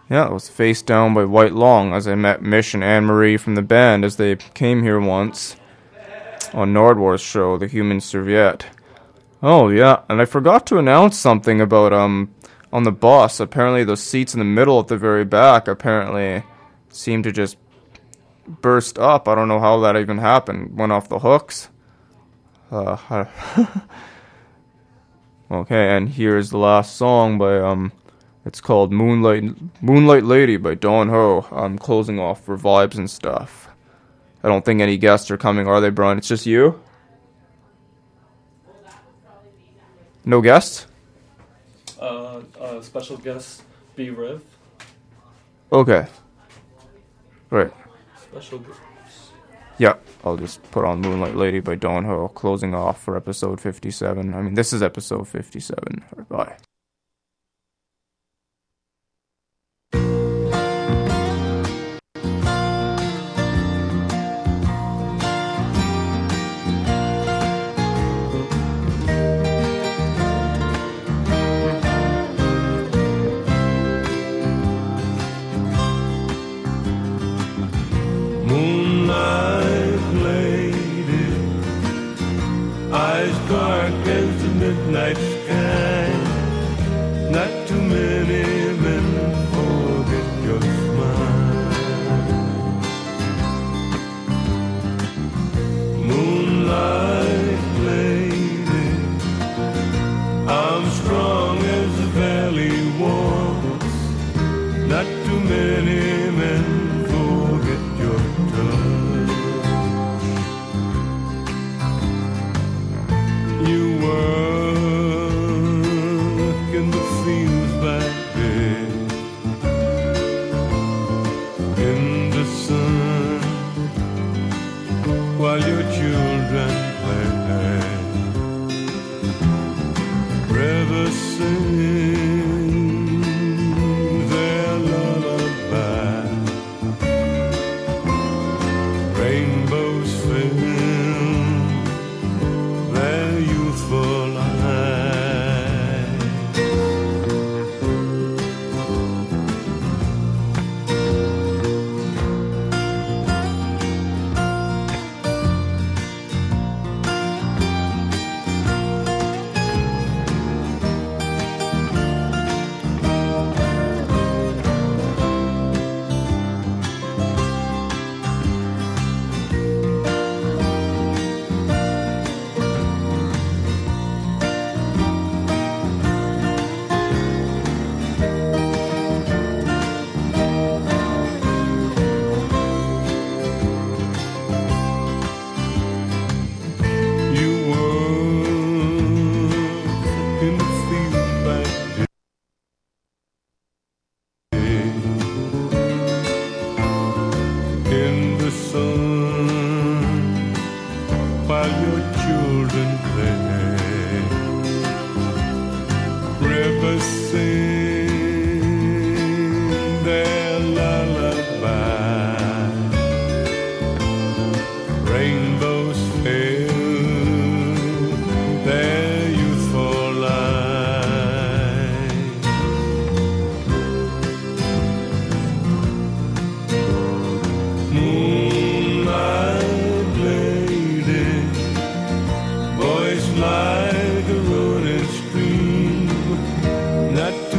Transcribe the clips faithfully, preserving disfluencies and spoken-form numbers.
Yeah, it was Face Down by White Long, as I met Mish and Anne-Marie from the band as they came here once on Nordwar's show, The Human Serviette. Oh, yeah, and I forgot to announce something about, um, on the bus. Apparently those seats in the middle at the very back apparently seem to just burst up. I don't know how that even happened. Went off the hooks. Uh, okay, and here's the last song by, um... It's called Moonlight Moonlight Lady by Dawn Ho. I'm closing off for vibes and stuff. I don't think any guests are coming, are they, Brian? It's just you? No guests? Uh, uh special guest, B. Riv. Okay. Right. Special guest. Yeah, I'll just put on Moonlight Lady by Dawn Ho, closing off for episode fifty-seven. I mean, this is episode fifty-seven. Bye. Night sky, not too many men forget your smile. Moonlight lady, I'm strong as the valley walls, not too many men forget your touch. You were while your children play. Rivers sing their lullaby. Rainbows fill their youthful eyes. Like a running stream, not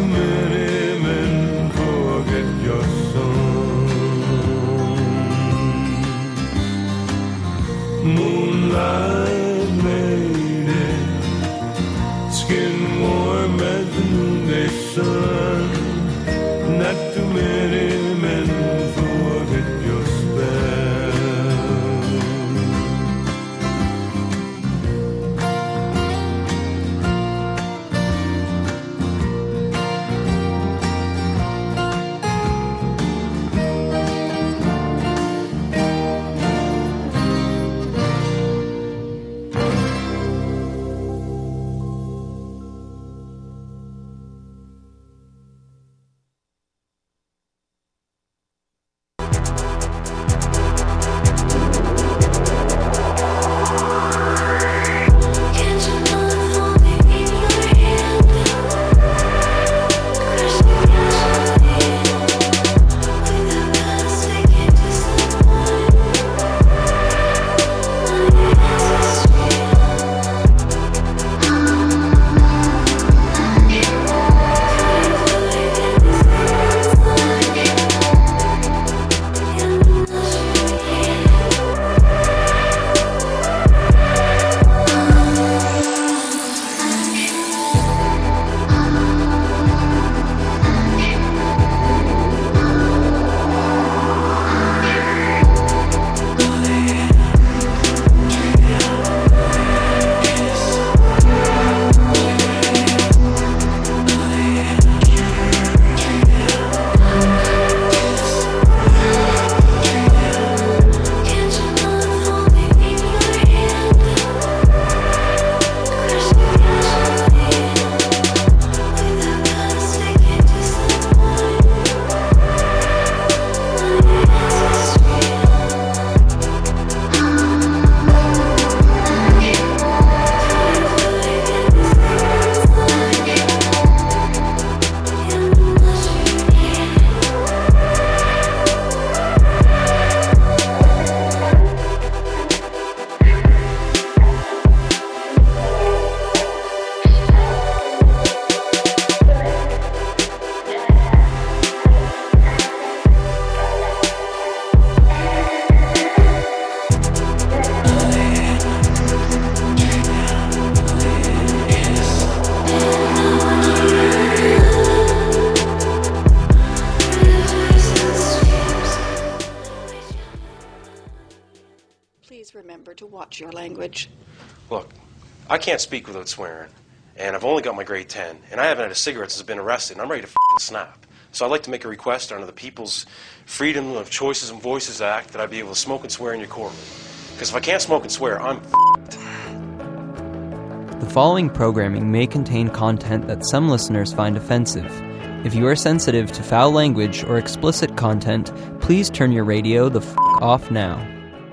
Please remember to watch your language. Look, I can't speak without swearing, and I've only got my grade ten, and I haven't had a cigarette since I've been arrested, and I'm ready to f***ing snap. So I'd like to make a request under the People's Freedom of Choices and Voices Act that I be able to smoke and swear in your courtroom. Because if I can't smoke and swear, I'm f***ed. The following programming may contain content that some listeners find offensive. If you are sensitive to foul language or explicit content, please turn your radio the f*** off now.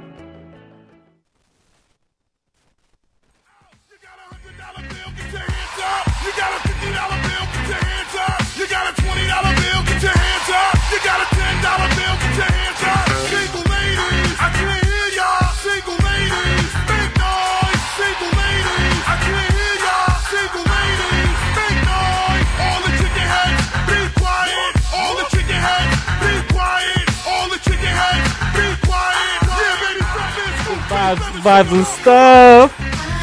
Vibes and stuff.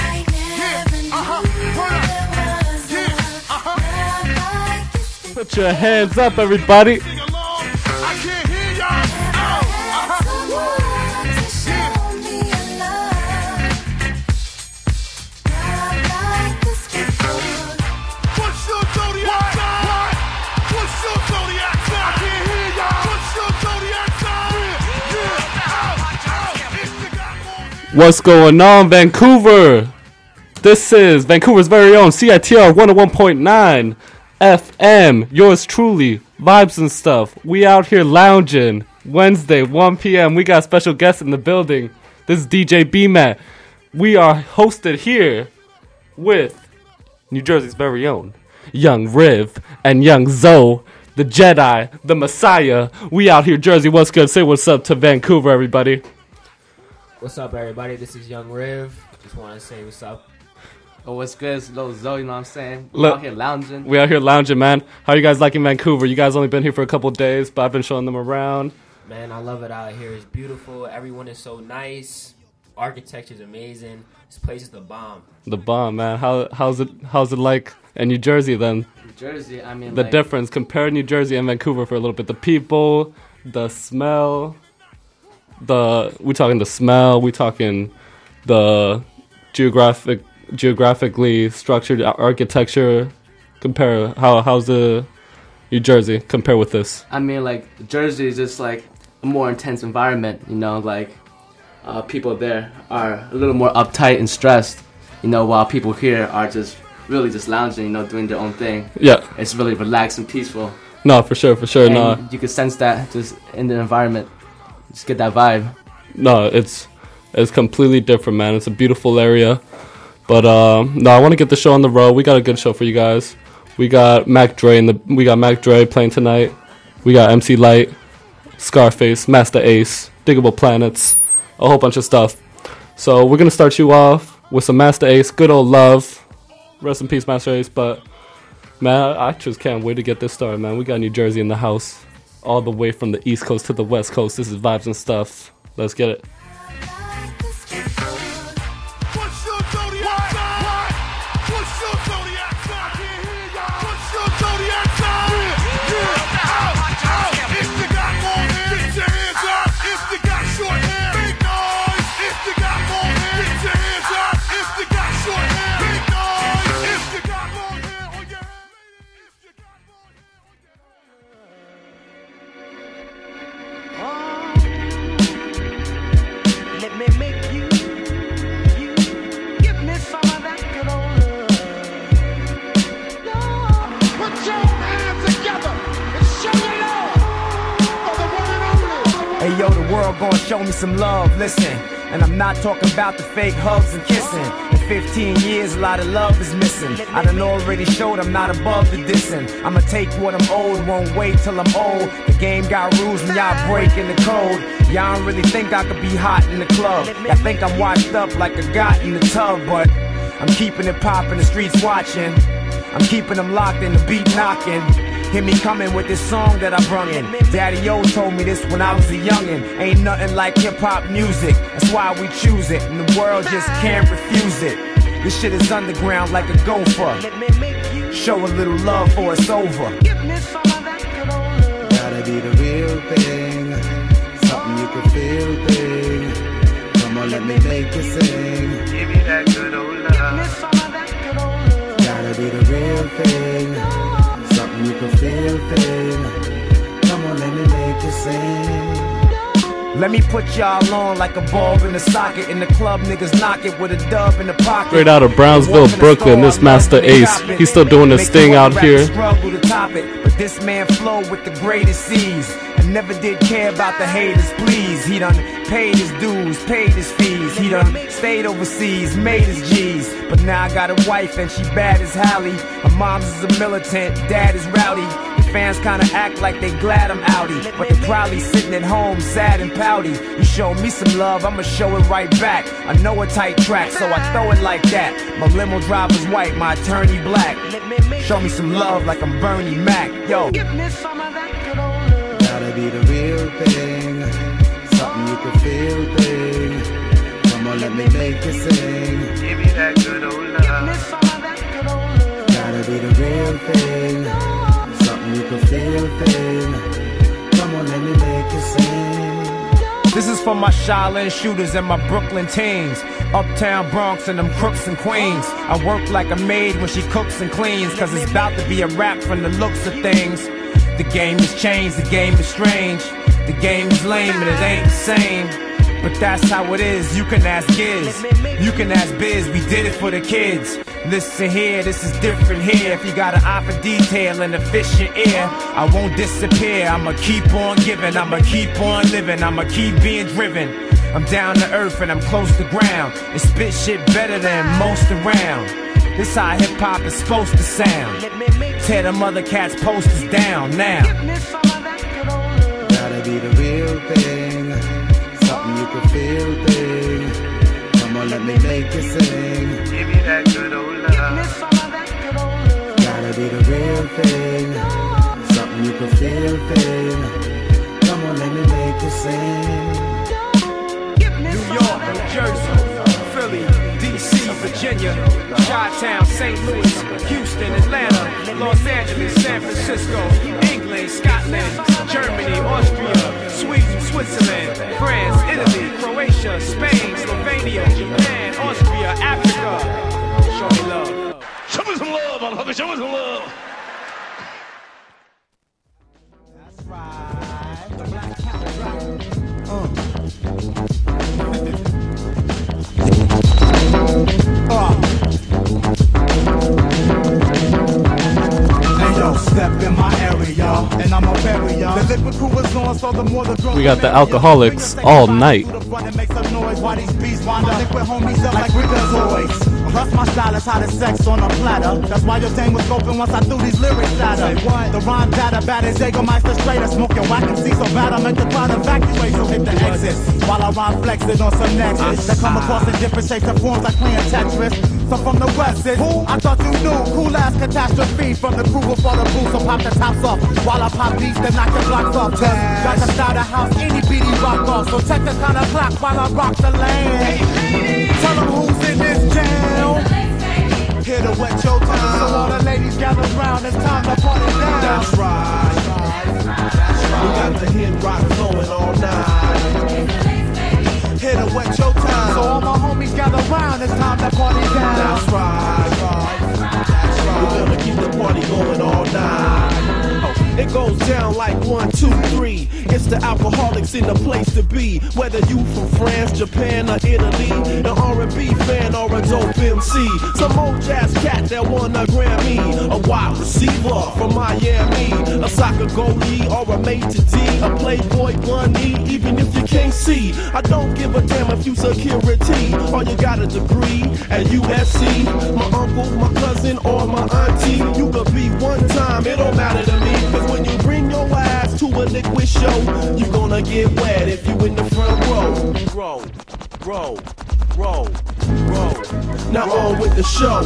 Put your hands up, everybody. What's going on, Vancouver? This is Vancouver's very own C I T R one oh one point nine F M. Yours truly, Vibes and Stuff. We out here lounging. Wednesday, one p.m. We got special guests in the building. This is D J B-Matt. We are hosted here with New Jersey's very own Young Riv and Young Zoe, the Jedi, the Messiah. We out here, Jersey. What's good? Say what's up to Vancouver, everybody. What's up, everybody? This is Young Riv. Just want to say what's up. Oh, what's good? It's Lil Zoe, you know what I'm saying? We Look, out here lounging. We out here lounging, man. How you guys liking Vancouver? You guys only been here for a couple days, but I've been showing them around. Man, I love it out here. It's beautiful. Everyone is so nice. Architecture is amazing. This place is the bomb. The bomb, man. How how's it how's it like in New Jersey then? New Jersey, I mean, the like, difference. Compare New Jersey and Vancouver for a little bit. The people, the smell. The we talking the smell, we talking the geographic geographically structured architecture. Compare how how's the New Jersey compare with this? I mean, like, Jersey is just like a more intense environment, you know, like uh, people there are a little more uptight and stressed, you know, while people here are just really just lounging, you know, doing their own thing. Yeah. It's really relaxed and peaceful. No, for sure, for sure. And no. You can sense that just in the environment. Just get that vibe. No, it's it's completely different, man. It's a beautiful area. But um, no, I want to get the show on the road. We got a good show for you guys. We got Mac Dre in the we got Mac Dre playing tonight. We got M C Lyte, Scarface, Master Ace, Diggable Planets, a whole bunch of stuff. So we're gonna start you off with some Master Ace, Good Old Love. Rest in peace, Master Ace. But man, I just can't wait to get this started, man. We got New Jersey in the house. All the way from the East Coast to the West Coast. This is Vibes and Stuff. Let's get it. What's your zodiac sign? What's your zodiac sign? I can't hear y'all. What's your zodiac sign? Yeah, yeah, out, out. If you got long hair, get your hands up. If you got short hair, make noise. If you got long hair, get your hands up. If you got short hair, make noise. If you got long hair on your head, if you got long hair on your head. Let me make you, you give me some of that good old love. Lord, put your hands together and show your love for the one and only. Hey yo, the world gonna show me some love, listen. And I'm not talking about the fake hugs and kissing. In fifteen years, a lot of love is missing. I done already showed I'm not above the dissing. I'ma take what I'm owed, won't wait till I'm old. The game got rules and y'all breaking the code. Y'all don't really think I could be hot in the club. Y'all think I'm washed up like a got in the tub. But I'm keeping it poppin', the streets watching. I'm keeping them locked in the beat knocking. Hear me coming with this song that I brung in. Daddy-O told me this when I was a youngin'. Ain't nothing like hip-hop music. That's why we choose it, and the world just can't refuse it. This shit is underground like a gopher. Show a little love or it's over. Gotta be the real thing, something you can feel thing. Come a on, let me make you sing. Give me that good old love. Give me some of that good old love. Gotta be the real thing. Something you can feel thing. Come on, let me make you sing. Let me put y'all on like a bulb in the socket. In the club, niggas knock it with a dub in the pocket. Straight out of Brownsville, Brooklyn, this Master Ace. He's still doing his thing out here. Struggle to top it, but this man flow with the greatest C's. And never did care about the haters, please. He done paid his dues, paid his fees. He done stayed overseas, made his G's. But now I got a wife and she bad as Hallie. Her mom's is a militant, dad is rowdy. The fans kinda act like they glad I'm outie, but they probably sitting at home sad and pouty. You show me some love, I'ma show it right back. I know a tight track, so I throw it like that. My limo driver's white, my attorney black. Show me some love like I'm Bernie Mac. Yo, give me some of that good old love. Gotta be the real thing, something you can feel thing. Come on, let me make you sing. Give me that good old love. Give me some of that good old love. Gotta be the real thing, something you can feel thing. Come on, let me make you sing. This is for my Shaolin shooters and my Brooklyn teens. Uptown Bronx and them crooks and queens. I work like a maid when she cooks and cleans, cause it's about to be a rap from the looks of things. The game has changed, the game is strange. The game is lame and it ain't the same. But that's how it is, you can ask Giz. You can ask Biz, we did it for the kids. Listen here, this is different here. If you got an eye for detail and a fish in ear, I won't disappear, I'ma keep on giving. I'ma keep on living, I'ma keep being driven. I'm down to earth and I'm close to ground, and spit shit better than most around. This how hip-hop is supposed to sound. Tear them other cats' posters down now. Gotta be the real thing, something you can feel thing. Come on, let me make you sing. Give me that good old love. Gotta be the real thing, something you can feel thing. Come on, let me make you sing. New York, New Jersey, Philly, D C, Virginia, Chi-Town, Saint Louis, Houston, Atlanta, Los Angeles, San Francisco, England, Scotland, Germany, Austria, Sweden, Switzerland, France, Italy, Croatia, Spain, Slovenia, Japan, Austria, Africa. Show me love. Show me some love, motherfucker. Show me some love. That's right. The Black Country. Uh. Uh. Hey yo, step in my area, and I'm a bury ya. The liquid crew is on, so the more the girls. We got the Alcoholics all night. Plus my style is hot as sex on a platter. That's why your thing was scoping once I threw these lyrics at her. The rhyme data bad as Jägermeister straighter. Smoking whack and see so bad I make the crowd evacuate. So hit the exit while I rhyme flexing on some nexus that come across in different shapes and forms like playing Tetris. So from the west is who I thought you knew. Cool ass catastrophe from the crew before the booth. So pop the tops off while I pop beats then knock the blocks off. Cause got to start a house any beady rock off. So check the kind of clock while I rock the land. Tell them who's in this jam. Here to wet your time. So all the ladies gather round, it's time to party down. That's right. We got the hit rock flowing all night. Here to wet your time. So all my homies gather round, it's time to party down. That's right. That's right. We're gonna keep the party going all night. It goes down like one, two, three. It's the Alcoholics in the place to be. Whether you from France, Japan, or Italy, an R and B fan or a dope M C, some old jazz cat that won a Grammy, a wide receiver from Miami, a soccer goalie or a maitre d', a playboy bunny, even if you can't see. I don't give a damn if you security or you got a degree at U S C. My uncle, my cousin, or my auntie, you could be one time, it don't matter to me. Cause when you bring your ass to a liquid show, you gonna get wet if you in the front row. Row, row, row, row. Now on with the show.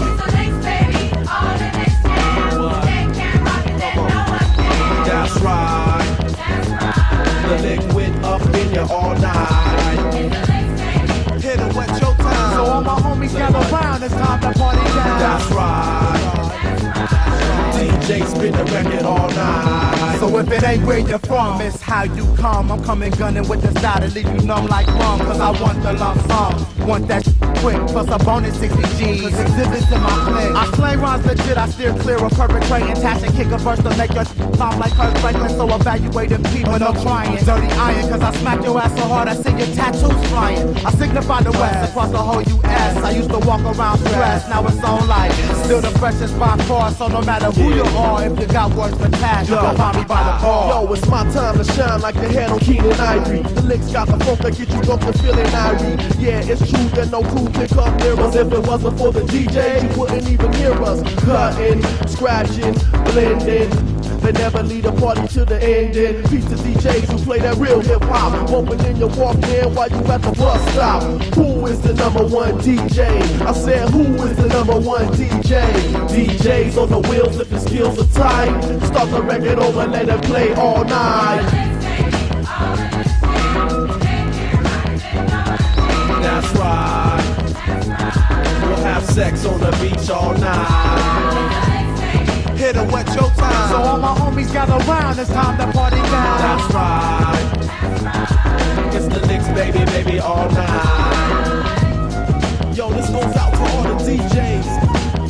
That's right. The liquid up in you all night. Here to wet your time. So all my homies gather round, it's time to party down. That's right. D J spin the record all night. So if it ain't where you're from, it's how you come. I'm coming gunning with the style to leave you numb like rum. Cause I want the lump sum, want that shit quick. Plus a bonus sixty G's, cause exhibits in my clip. I slang rhymes legit, I steer clear of perpetrating. Tash and kick a verse to make your sound like Kurt Franklin. So evaluating people, no trying. Dirty iron, cause I smack your ass so hard I see your tattoos flying. I signify the West across the whole U S. I used to walk around stressed, now it's on life. Still the freshest by far, so no matter who you are, if you got words for Tash, you gon' find me by the bar. Yo, it's my time to shine like the head on Keenan Ivory. The licks got the funk that get you up to feeling irie. Yeah, it's true that no crew can come near us. If it wasn't for the D J, you wouldn't even hear us. Cutting, scratching, blending. They never lead a party to the ending. Peace to D Js who play that real hip hop. Bumping in your Walkman while you at the bus stop. Who is the number one D J? I said, who is the number one D J? D Js on the wheels if your skills are tight. Start the record over, let it play all night. That's right. We'll have sex on the beach all night. Hit her wet your time. So all my homies gather round, it's time to party down. That's right. It's the Knicks, baby, baby, all night. Yo, this goes out to all the D Js.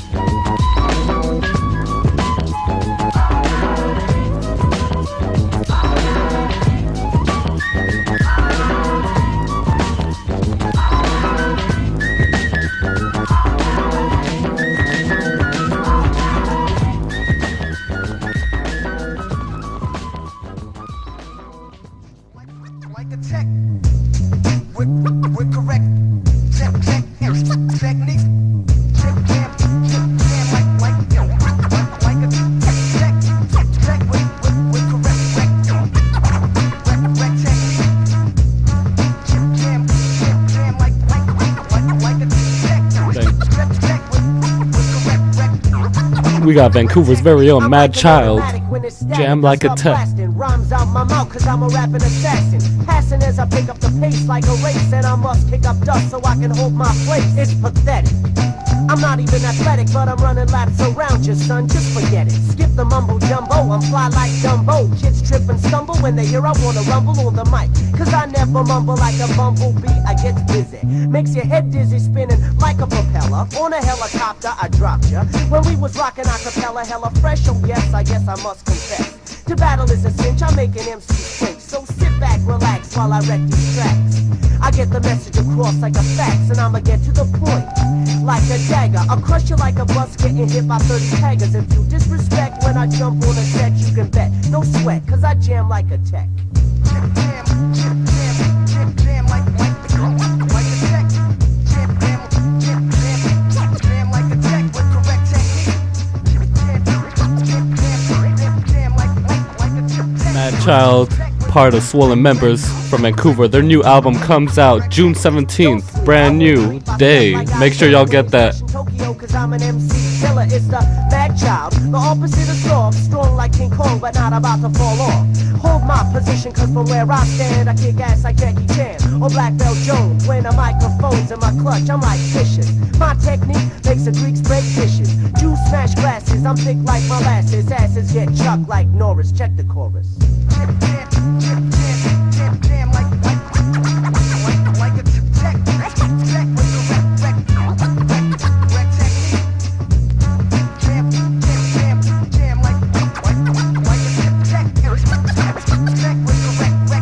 We got Vancouver's very own Mad Child, Jam Like a Tech. Rhymes out my mouth cause I'm a rapping assassin. Passing as I pick up the pace like a race. And I must kick up dust so I can hold my place. It's pathetic. I'm not even athletic, but I'm running laps around you, son. Just forget it. Skip the mumbo jumbo. I'm fly like Dumbo. Kids trip and stumble when they hear I wanna rumble on the mic. Cause I never mumble like a bumblebee. I get busy. Makes your head dizzy spinning like a propeller. On a helicopter, I dropped ya. When we was rocking acapella, hella fresh. Oh yes, I guess I must confess. To battle is a cinch, I make an M C switch. So sit back, relax while I wreck these tracks. I get the message across like a fax, and I'ma get to the point like a dagger. I'll crush you like a bus getting hit by thirty taggers. If you disrespect when I jump on a set, you can bet. No sweat, cause I jam like a tech. Jam, jam, jam, jam, jam like, like, like a tech. Jam, jam, jam, jam, jam like a tech with correct technique. Jam, jam, jam, jam, jam like, like, like a tech. Mad Child, part of Swollen Members from Vancouver. Their new album comes out June seventeenth. Brand new day. Make sure y'all get that. Cause I'm an M C killer, it's the Mad Child, the opposite of soft, strong like King Kong, but not about to fall off. Hold my position, cause from where I stand, I kick ass like Jackie Chan or Black Belt Jones. When the microphone's in my clutch, I'm like vicious. My technique makes the Greeks break dishes. Jews smash glasses, I'm thick like molasses. Asses get chucked like Norris. Check the chorus. Jam, jam, jam, jam, jam, jam, like, like, like, like a tech, tech, tech with the rec, rec, rec, rec technique. Jam, jam, jam, jam, like, like, like a tech, tech with the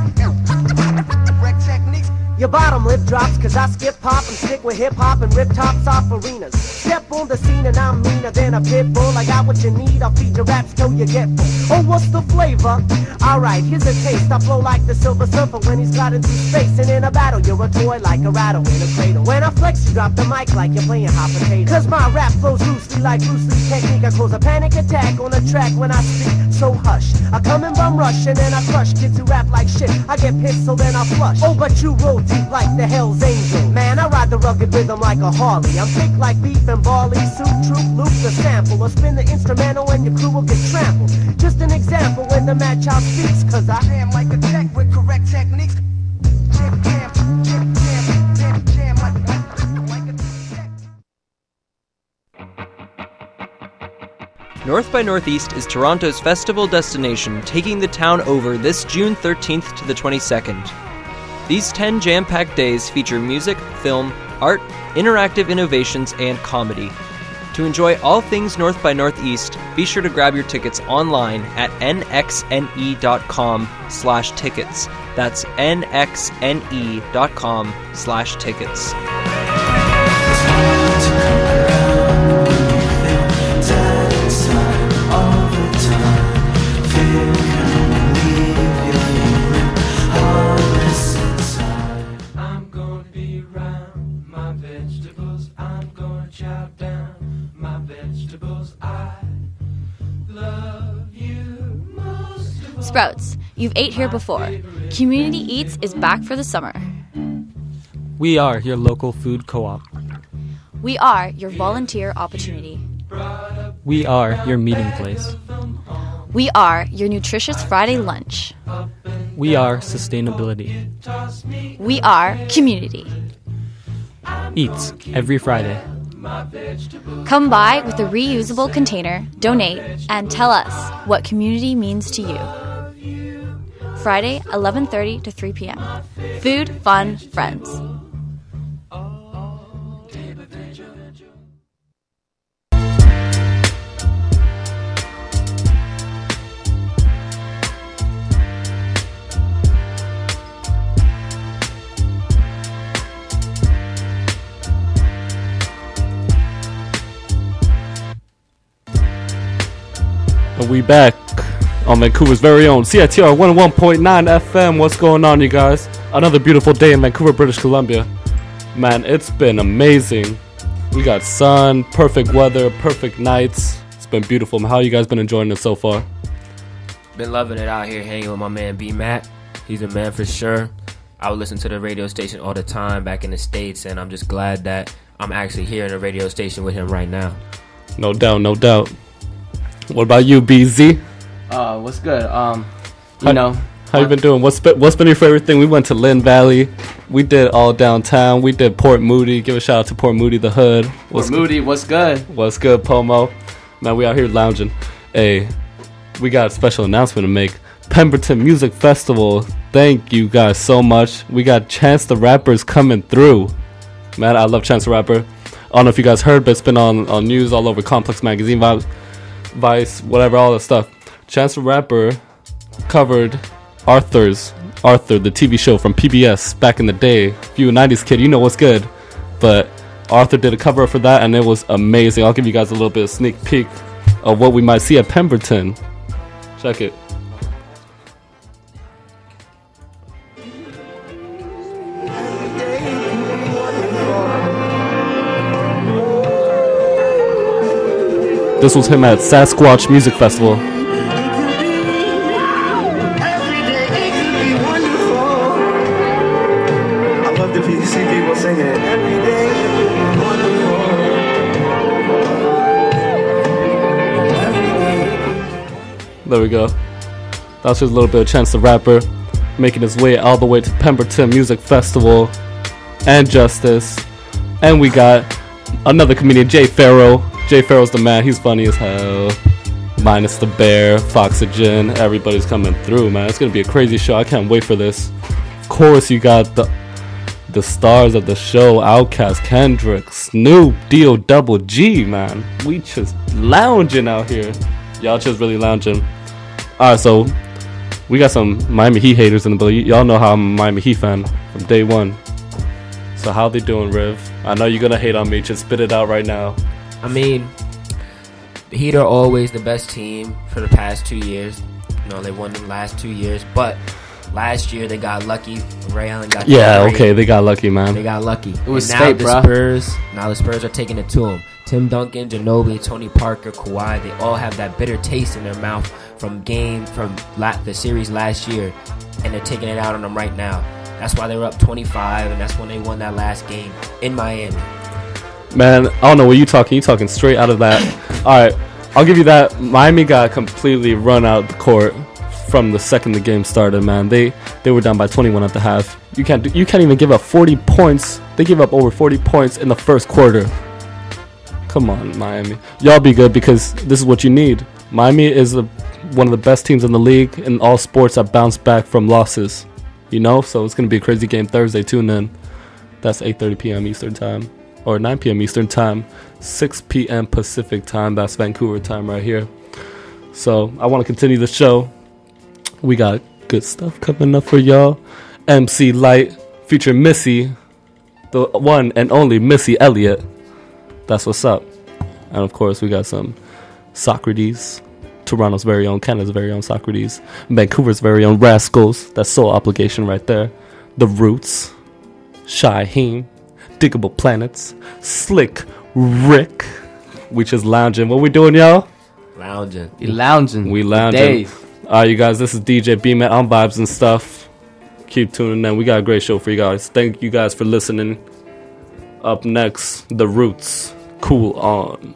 rec, rec, rec techniques. Your bottom lip drops cause I skip pop and stick with hip hop and rip tops off arenas. Step on the scene and I'm meaner than a pit bull. I got what you need, I'll feed your raps till you get full. Oh, what's the flavor? Alright, here's a taste. I flow like the Silver Surfer when he's gliding through space. And in a battle, you're a toy like a rattle in a cradle. When I flex, you drop the mic like you're playing hot potato. Cause my rap flows loosely like Bruce Lee's technique. I cause a panic attack on the track when I speak. So hush, I come and bum rush and then I crush kids who rap like shit. I get pissed so then I flush. Oh, but you roll deep like the Hell's Angel. Man, I ride the rugged rhythm like a Harley. I'm thick like beef and barley. Soup, troop, loop the sample. Or spin the instrumental and your crew will get trampled. Just an example when the Mad Child speaks. Cause I jam like a tech with correct techniques. Jam, jam, jam, jam, jam, jam like, like, like a tech. North by Northeast is Toronto's festival destination, taking the town over this June thirteenth to the twenty-second. These ten jam-packed days feature music, film, art, interactive innovations, and comedy. To enjoy all things North by Northeast, be sure to grab your tickets online at n x n e dot com slash tickets. That's n x n e dot com slash tickets. Sprouts, you've ate here before. Community Eats is back for the summer. We are your local food co-op. We are your volunteer opportunity. We are your meeting place. We are your nutritious Friday lunch. We are sustainability. We are community. Eats every Friday. Come by with a reusable container, donate, and tell us what community means to you. Friday, eleven thirty to three p.m. Food, fun, friends. And we back on Vancouver's very own C I T R one oh one point nine F M. What's going on, you guys? Another beautiful day in Vancouver, British Columbia. Man, it's been amazing. We got sun, perfect weather, perfect nights. It's been beautiful. How you guys been enjoying it so far? Been loving it out here hanging with my man B Matt. He's a man for sure. I would listen to the radio station all the time back in the States, and I'm just glad that I'm actually here in a radio station with him right now. No doubt, no doubt. What about you, B Z? Uh, what's good? Um, you how, know, how you been doing? What's been, what's been your favorite thing? We went to Lynn Valley. We did all downtown. We did Port Moody. Give a shout out to Port Moody, the hood. What's Port Moody, what's good? What's good, Pomo? Man, we out here lounging. Hey, we got a special announcement to make. Pemberton Music Festival. Thank you guys so much. We got Chance the Rapper's coming through. Man, I love Chance the Rapper. I don't know if you guys heard, but it's been on, on news all over Complex Magazine, Vice, Vice, whatever, all that stuff. Chance the Rapper covered Arthur's Arthur, the T V show from P B S back in the day. If you're a nineties kid, you know what's good. But Arthur did a cover for that, and it was amazing. I'll give you guys a little bit of sneak peek of what we might see at Pemberton. Check it. This was him at Sasquatch Music Festival. I love to see people singing it. Every day There we go. That's just a little bit of Chance the Rapper making his way all the way to Pemberton Music Festival and Justice. And we got another comedian, Jay Farrow. Jay Farrow's the man. He's funny as hell. Minus the Bear, Foxygen. Everybody's coming through, man. It's going to be a crazy show. I can't wait for this. Of course, you got the the stars of the show. Outkast, Kendrick, Snoop, D O Double G, man. We just lounging out here. Y'all just really lounging. Alright, so we got some Miami Heat haters in the building. Y'all know how I'm a Miami Heat fan from day one. So how they doing, Riv? I know you're going to hate on me. Just spit it out right now. I mean, the Heat are always the best team for the past two years. You know, they won the last two years, but last year they got lucky. Ray Allen got yeah, okay, they got lucky, man. They got lucky. It was and now state, the bro. Spurs. Now the Spurs are taking it to them. Tim Duncan, Ginobili, Tony Parker, Kawhi. They all have that bitter taste in their mouth from game from la- the series last year, and they're taking it out on them right now. That's why they were up twenty-five, and that's when they won that last game in Miami. Man, I don't know what you talking. You talking straight out of that. All right, I'll give you that. Miami got completely run out of the court from the second the game started. Man, they they were down by twenty-one at the half. You can't do, you can't even give up forty points. They give up over forty points in the first quarter. Come on, Miami. Y'all be good because this is what you need. Miami is a, one of the best teams in the league in all sports that bounce back from losses. You know? So it's going to be a crazy game Thursday. Tune in. That's eight thirty p.m. Eastern Time. Or nine p.m. Eastern Time. six p.m. Pacific Time. That's Vancouver time right here. So I want to continue the show. We got good stuff coming up for y'all. M C Light featuring Missy. The one and only Missy Elliott. That's what's up. And of course, we got some Socrates, Toronto's very own, Canada's very own Socrates, Vancouver's very own Rascals. That's Soul Obligation right there. The Roots, Shyheim, Diggable Planets, Slick Rick. We just lounging. What we doing, y'all? Lounging. We lounging. We lounging. Dave. All right, you guys, this is D J B-Man on Vibes and Stuff. Keep tuning in. We got a great show for you guys. Thank you guys for listening. Up next, The Roots, Cool On.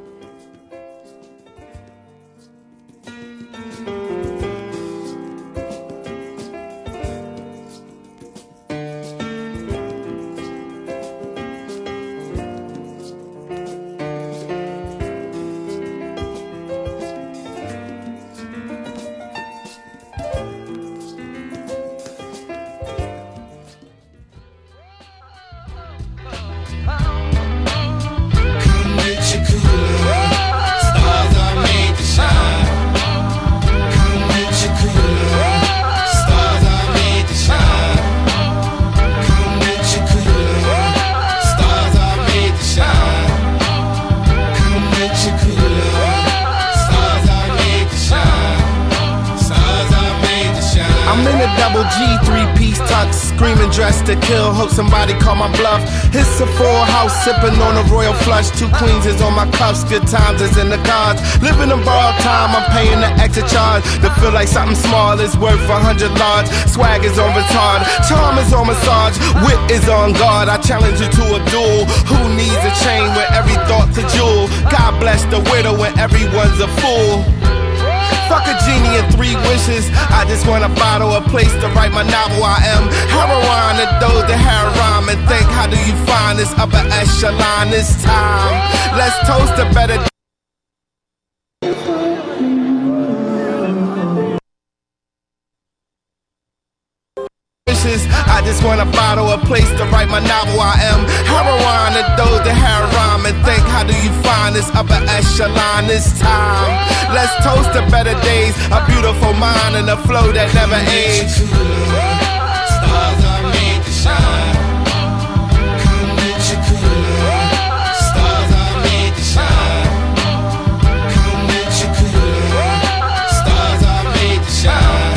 To kill, hope somebody call my bluff. It's a full house, sipping on a royal flush. Two queens is on my cuffs, good times is in the cards. Living in borrowed time, I'm paying the extra charge. To feel like something small is worth a hundred large. Swag is on retard, charm is on massage, wit is on guard. I challenge you to a duel. Who needs a chain with every thought's a jewel? God bless the widow when everyone's a fool. Fuck a genie and three wishes. I just want a bottle, a place to write my novel. I am heroin and those that have rhyme. And think, how do you find this upper echelon this time? Let's toast a better wishes. I just want a bottle, a place to write my novel. I am heroin and those that have rhyme. And think, how do you find this upper echelon this time? Let's toast to better days, a beautiful mind and a flow that never age. Stars are made to shine. Come with your cooler. Stars are made to shine. Come with your cooler. Stars are made to shine.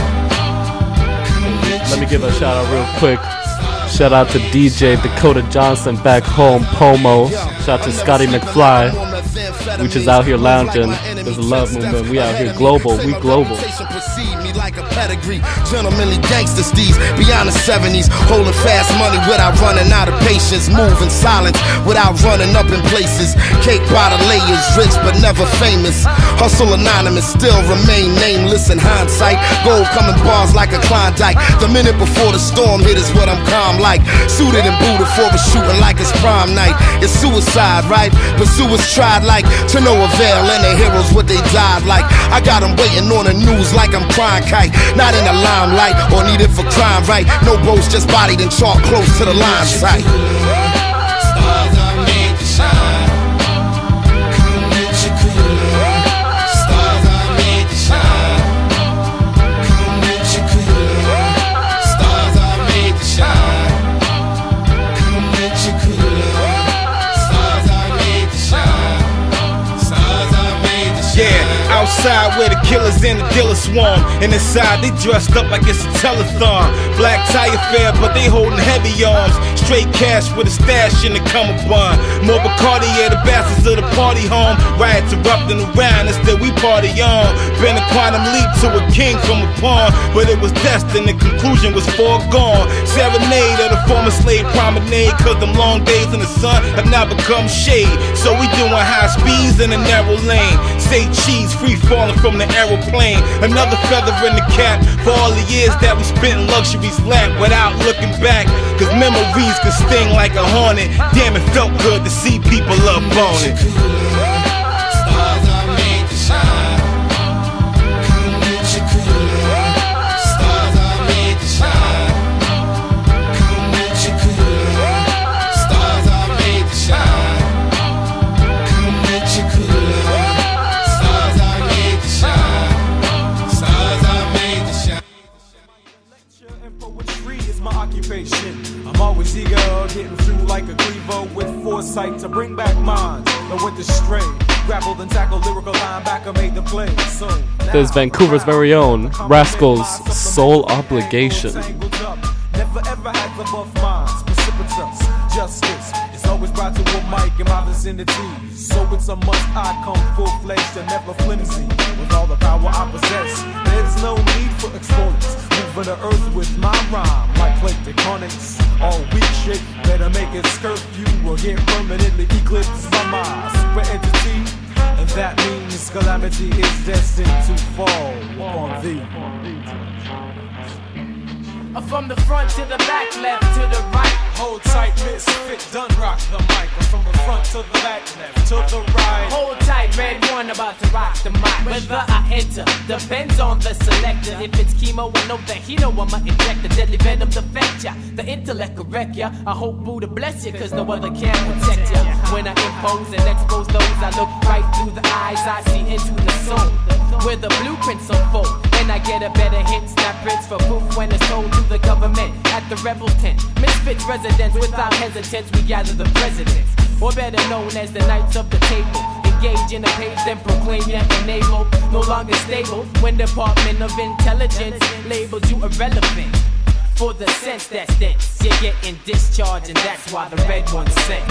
Let me give a shout out real quick. Shout out to D J Dakota Johnson back home, Pomo. Shout out to Scotty McFly. We just out here lounging. There's a love movement. We out here global. We global. Like a pedigree, gentlemanly gangster steeds beyond the seventies, holding fast money without running out of patience, moving silence without running up in places, cake by the layers, rich but never famous, hustle anonymous, still remain nameless in hindsight, gold coming bars like a Klondike, the minute before the storm hit is what I'm calm like, suited and booted for a shooting like it's prom night, it's suicide, right, pursuers tried like to no avail, and the heroes what they died like, I got them waiting on the news like I'm crying kite, not in the limelight or needed for crime, right? No boats, just bodied and chalk close to the line sight. Stars are made to shine. Come with your cooler. Stars are made to shine. Come with your cooler. Stars are made to shine. Come with your cooler. Stars are made to shine. Stars are made to shine. Yeah, outside where the killers and the dealers swarm, and inside they dressed up like it's a telethon. Black tie affair, but they holding heavy arms. Straight cash with a stash in the cummerbund. More Bacardi, yeah, the bastards of the party home. Riots erupting around, instead we party on. Been a quantum leap to a king from a pawn, but it was destined, the conclusion was foregone. Serenade of the former slave promenade, cause them long days in the sun have now become shade. So we doing high speeds in a narrow lane. Say cheese, free falling from the aeroplane. Another feather in the cap for all the years that we spent in luxury's lap without looking back. Cause memories Words could sting like a hornet. Damn, it felt good to see people up on it. Stars are made to shine. Come with your cool. Stars are made to shine. Come with your cool. Stars are made to shine. Come with your cool. Stars are made to shine. Stars are made to shine. Poetry is my occupation. I'm always eager, getting through like a cleaver with foresight to bring back minds that went astray. Grappled and tackled lyrical linebacker, made the play. So There's Vancouver's very own Rascals' Sole Obligation. never ever had above minds, precipitous justice. It's always brought to a mic in my vicinity. So it's a must I come full-fledged and never flimsy. With all the power I possess, there's no need for exponents. Moving the earth with my rhyme like plate tectonics. All weak shit, better make it skirt you or get permanently eclipsed by my super entity. And that means calamity is destined to fall on thee. From the front to the back, left to the right. Hold tight, misfit, done rock the mic. From the front to the back, left to the right. Hold tight, red one about to rock the mic. Whether I enter depends on the selector. If it's chemo and no Hino, I'ma inject the deadly venom to affect ya. The intellect correct ya. I hope Buddha bless ya, cause no other can protect ya. When I impose and expose those, I look right through the eyes, I see into the soul. Where the blueprints unfold, and I get a better hint. Snap prints for proof when it's told to the government at the rebel tent. Misfits residents, without hesitance, we gather the presidents, or better known as the knights of the table. Engage in a page, then proclaim your enable. No longer stable when Department of Intelligence labels you irrelevant. For the sense that's dense, you're getting discharged, and that's why the red one's sent.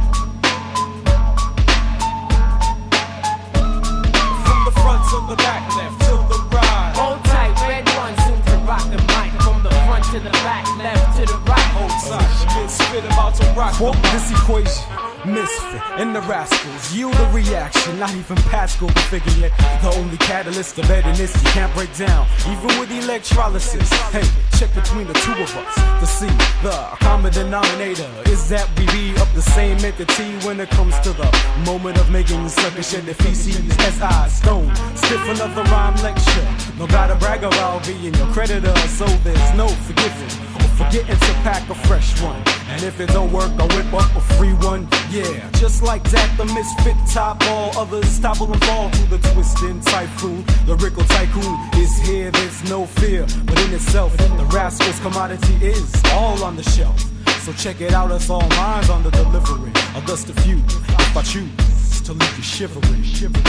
From the front to the back, left to the right. Hold tight, red one soon to rock the mic. From the front to the back, left to the right. Hold tight, misfit about to rock. Quote this equation. Misfit and the Rascals yield a reaction. Not even Pascal can figure it. The only catalyst of this you can't break down, even with electrolysis. Hey, check between the two of us to see the common denominator is that we be of the same entity when it comes to the moment of making suckers shed their feces. As I stone, stiff another rhyme lecture. No gotta brag about being your creditor, so there's no forgiving or forgetting to pack a fresh one. And if it don't work, I'll whip up a free one. Yeah, just like that, the misfit top all others topple and fall to the twisting typhoon. The Rickle tycoon is here, there's no fear. But in itself, the Rascals commodity is all on the shelf. So check it out, it's all minds on the delivery. Of just a few, if I choose to leave you shivering, shivering.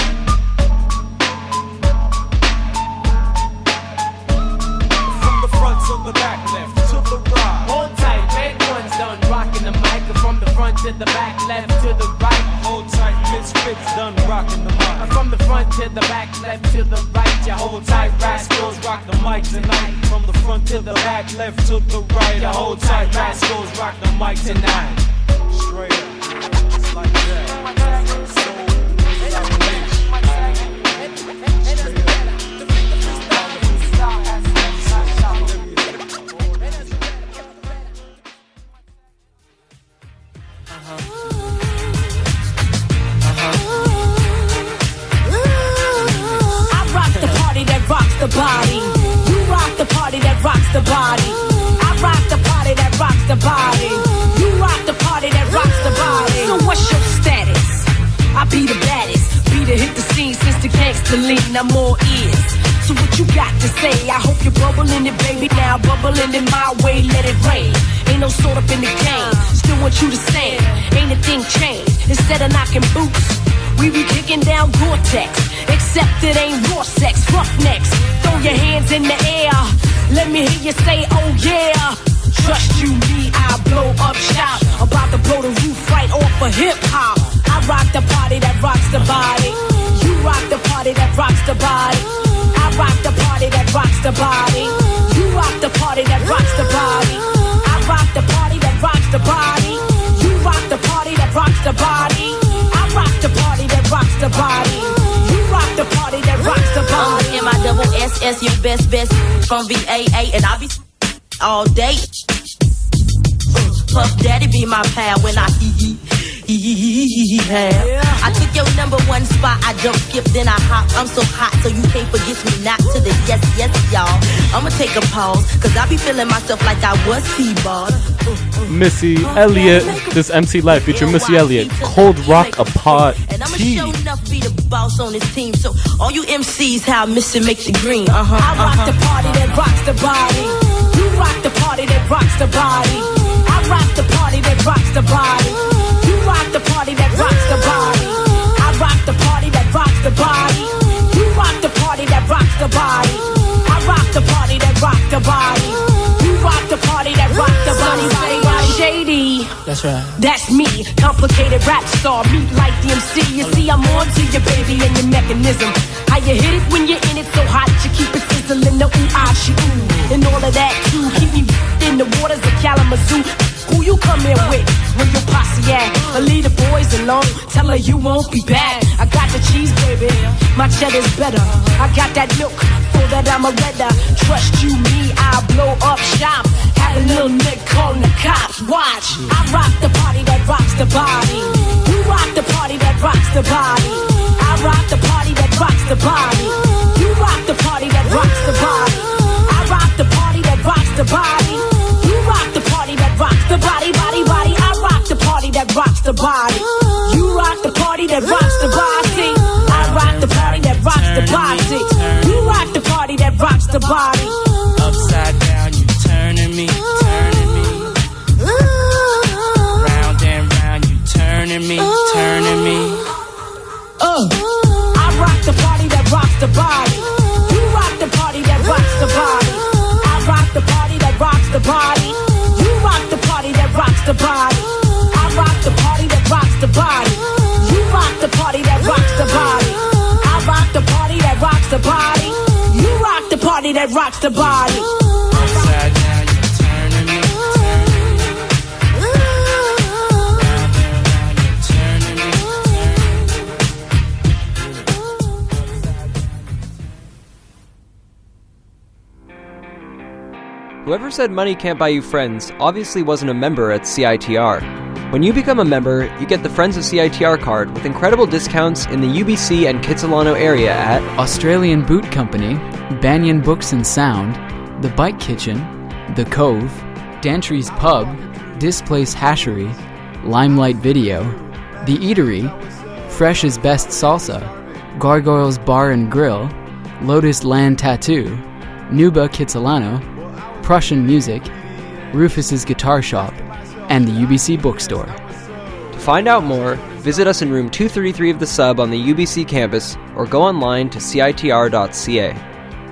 From the front to the back, left to the right. Hold tight, red one's done rocking the mic. From the front to the back, left to the right. Hold tight, misfits done rocking the mic. From the front to the back, left to the right. You hold tight, Rascals rock the mic tonight. From the front to the back, left to the right. You hold tight, Rascals rock the mic tonight. Straight up, it's like that. The body, you rock the party that rocks the body. I rock the party that rocks the body. You rock the party that rocks the body. So what's your status? I be the baddest, be the hit the scene since the gangsta lean. I'm all ears. So what you got to say? I hope you're bubbling it, baby. Now bubbling in my way, let it rain. Ain't no sort up in the game. Still want you to stand. Ain't a thing changed. Instead of knocking boots, we be kicking down Gore-Tex. Except it ain't raw sex, roughnecks. Throw your hands in the air. Let me hear you say, oh yeah. Trust you, me, I blow up shop. About to blow the roof right off of hip-hop. I rock the party that rocks the body. You rock the party that rocks the body. I rock the party that rocks the body. You rock the party that rocks the body. I rock the party that rocks the body. You rock the party that rocks the body. I rock the party that rocks the body. You rock the party that rocks the body. M I double S S, your best best from V A A, and I be all day. Puff Daddy be my pal when I hee hee. I took your number one spot, I jump, skip, then I hop. I'm so hot, so you can't forget me not to the yes, yes, y'all. I'ma take a pause, cause I be feeling myself like I was T-balled. Missy Elliott, this M C Live featuring Missy Elliott, Cold Rock Apart And I'ma T. show enough be the boss on this team. So all you M Cs, how Missy makes it green. Uh-huh, I rock uh-huh. the party that rocks the body. You rock the party that rocks the body. I rock the party that rocks the body. You rock the party that rocks the body. I rock the party that rocks the body. You rock the party that rocks the body. I rock the party that rocks the body. You rock the party that rocks the body. Shady. That's right. That's me, complicated rap star, meet like the M C. You see, I'm on to your baby and your mechanism. How you hit it when you're in it so hot, you keep it sizzling. The ooh, ah, she ooh, and all of that too. Keep me in the waters of Kalamazoo. Who you come here with? Where your posse at? I leave the boys alone. Tell her you won't be back. I got the cheese, baby. My cheddar's better. I got that milk for that I'm a redder. Trust you, me, I'll blow up shop. Have a little nick calling the cops. Watch. I rock the party that rocks the body. You rock the party that rocks the body. I rock the party that rocks the body. You rock the party that rocks the body. I rock the party that rocks the body. You rock the party that rocks the body, body, body. I rock the party that rocks the body. You rock the party that rocks the body. I rock the party that rocks the body. You rock the party that rocks the body. Upside down, you turning me, turning me. Round and round, you turning me, turning me. Uh, I rock the party that rocks the body. You rock the party that rocks the body. I rock the party that rocks the body. You rock the party that rocks the body. I rock the party that rocks the body. You rock the party that rocks the body. I rock the party that rocks the body. You rock the party that rocks the body. Upside down, you turning me, turning me. Round and round, you turning me, Whoever said money can't buy you friends obviously wasn't a member at C I T R. When you become a member, you get the Friends of C I T R card with incredible discounts in the U B C and Kitsilano area at Australian Boot Company, Banyan Books and Sound, The Bike Kitchen, The Cove, Dantry's Pub, Displace Hashery, Limelight Video, The Eatery, Fresh's Best Salsa, Gargoyles Bar and Grill, Lotus Land Tattoo, Nuba Kitsilano, Prussian Music, Rufus's Guitar Shop, and the U B C Bookstore. To find out more, visit us in room two thirty-three of the Sub on the U B C campus or go online to C I T R dot C A.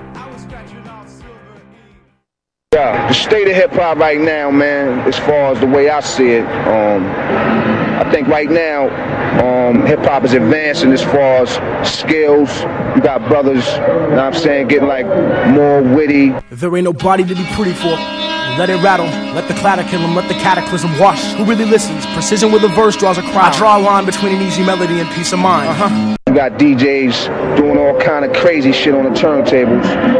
Yeah, the state of hip-hop right now, man, as far as the way I see it, um, I think right now, um, hip-hop is advancing as far as skills. You got brothers, you know what I'm saying, getting like more witty. There ain't nobody to be pretty for. Let it rattle, let the clatter kill him, let the cataclysm wash. Who really listens? Precision with a verse draws a crowd. I draw a line between an easy melody and peace of mind. Uh-huh. You got D Js doing all kind of crazy shit on the turntables.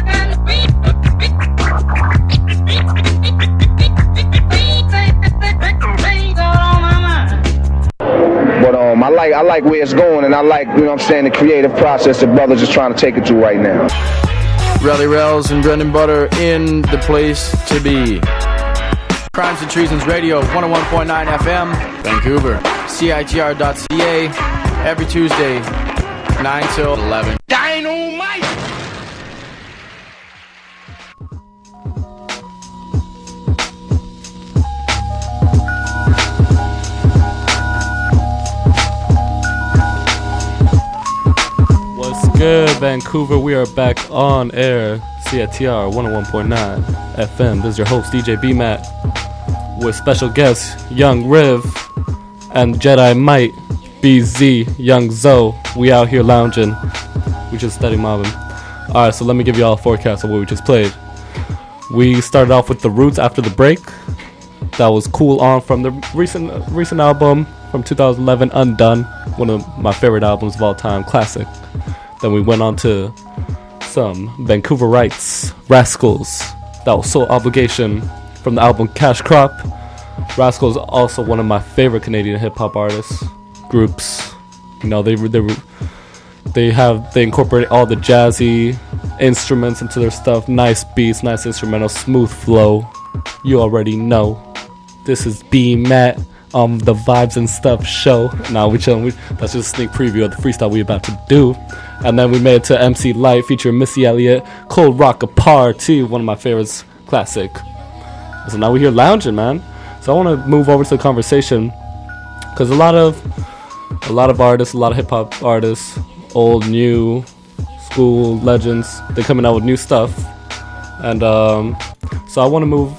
But um, I like I like where it's going, and I like, you know what I'm saying, the creative process that brothers is trying to take it to right now. Rally Rails and Bread and Butter in the place to be. Crimes and Treasons Radio, one oh one point nine F M, Vancouver. C I T R dot C A, every Tuesday, nine till eleven. Dynamite! What's good, Vancouver? We are back on air. C I T R one oh one point nine F M. This is your host, D J B-Matt, with special guests, Young Riv and Jedi Might, B Z, Young Zoe. We out here lounging. We just steady mobbing. Alright, so let me give you all a forecast of what we just played. We started off with The Roots After the Break. That was Cool On from the recent recent album from two thousand eleven, Undone. One of my favorite albums of all time, classic. Then we went on to some Vancouverites, Rascals. That was Soul Obligation from the album Cash Crop. Rascal's also one of my favorite Canadian hip hop artists groups. You know, they they they have they incorporate all the jazzy instruments into their stuff. Nice beats, nice instrumental, smooth flow. You already know. This is B Matt on the Vibes and Stuff show. Now we chilling. We, that's just a sneak preview of the freestyle we about to do. And then we made it to M C Light featuring Missy Elliott, Cold Rock Party, one of my favorites, classic. So now we're here lounging, man. So I want to move over to the conversation because a lot of a lot of artists, a lot of hip hop artists, old, new, school legends, they're coming out with new stuff. And um, so I want to move.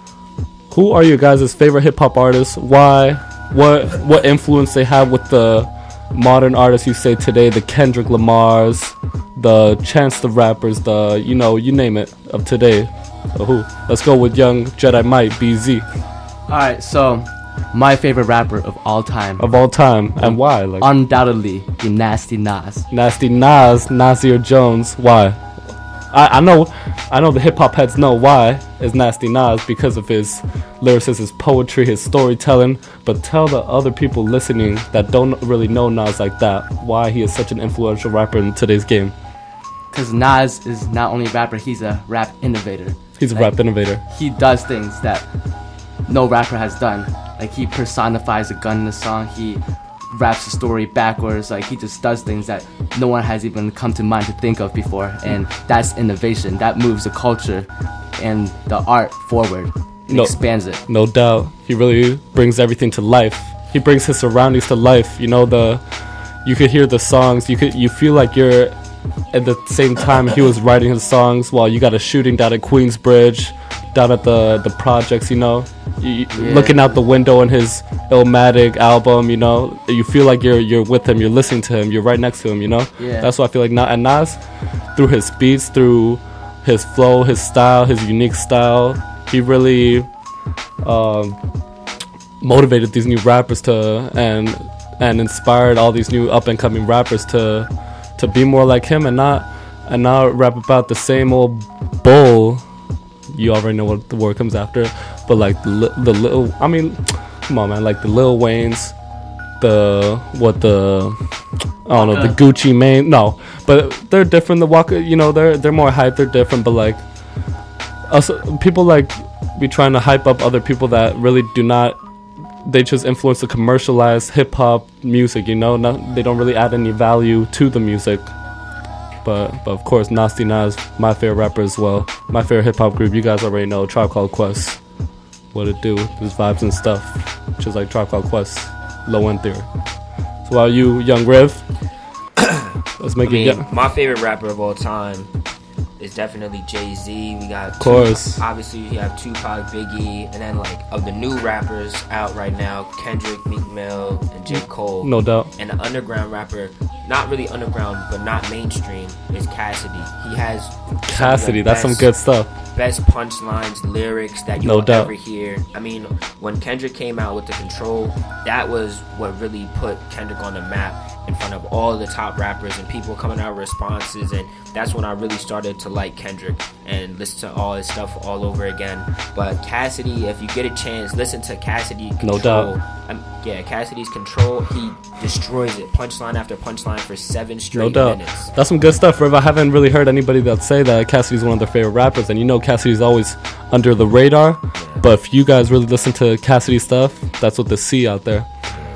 Who are your guys' favorite hip hop artists? Why? What what influence they have with the modern artists you say today? The Kendrick Lamars, the Chance the Rappers, the you know you name it of today. So who? Let's go with young Jedi Mike B Z. Alright, so my favorite rapper of all time. Of all time, and why? Like undoubtedly, the Nasty Nas. Nasty Nas, Nasir Jones. Why? I, I know, I know the hip hop heads know why is Nasty Nas because of his lyricism, his poetry, his storytelling. But tell the other people listening that don't really know Nas like that why he is such an influential rapper in today's game. Because Nas is not only a rapper, he's a rap innovator. He's a like, rap innovator. He does things that no rapper has done. Like he personifies a gun in a song. He raps the story backwards. Like he just does things that no one has even come to mind to think of before. And that's innovation. That moves the culture and the art forward. It no, expands it. No doubt. He really brings everything to life. He brings his surroundings to life. You know, the you could hear the songs. You could you feel like you're at the same time he was writing his songs while you got a shooting down at Queensbridge, down at the the projects, you know, you, yeah. looking out the window in his Illmatic album, you know, you feel like you're you're with him, you're listening to him, you're right next to him, you know. Yeah. That's what I feel like now. And Nas, through his beats, through his flow, his style, his unique style, he really um, motivated these new rappers to and and inspired all these new up and coming rappers to. to be more like him and not and not rap about the same old bull. You already know what the word comes after, but like the, li- the little I mean come on man, like the Lil Wayne's, the what the I don't know, the Gucci Mane, no, but they're different. The Waka, you know, they're they're more hype, they're different, but like us people like be trying to hype up other people that really do not. They just influence the commercialized hip hop music, you know. Not, they don't really add any value to the music. But, but of course, Nasty Nas, my favorite rapper as well. My favorite hip hop group, you guys already know, Tribe Called Quest. What it do? There's vibes and stuff, just like Tribe Called Quest, Low End Theory. So while you, Young Riv, let's make I mean, it. Yeah. My favorite rapper of all time is definitely Jay-Z. We got, of course, Tupac, obviously you have Tupac, Biggie, and then like of the new rappers out right now, Kendrick, Meek Mill, and J. Cole. No doubt. And the underground rapper, not really underground, but not mainstream, is Cassidy. He has Cassidy. Some that's some good stuff. Best punchlines, lyrics that you'll no doubt. ever hear. I mean, when Kendrick came out with The Control, that was what really put Kendrick on the map in front of all the top rappers and people coming out with responses, and that's when I really started to like Kendrick and listen to all his stuff all over again. But Cassidy, if you get a chance, listen to Cassidy Control. No doubt. Um, yeah, Cassidy's Control, he destroys it, punchline after punchline for seven straight no doubt. minutes. That's some good stuff, Riv. I haven't really heard anybody that say that Cassidy's one of their favorite rappers, and you know Cassidy's always under the radar, yeah. But if you guys really listen to Cassidy stuff, that's what they see out there.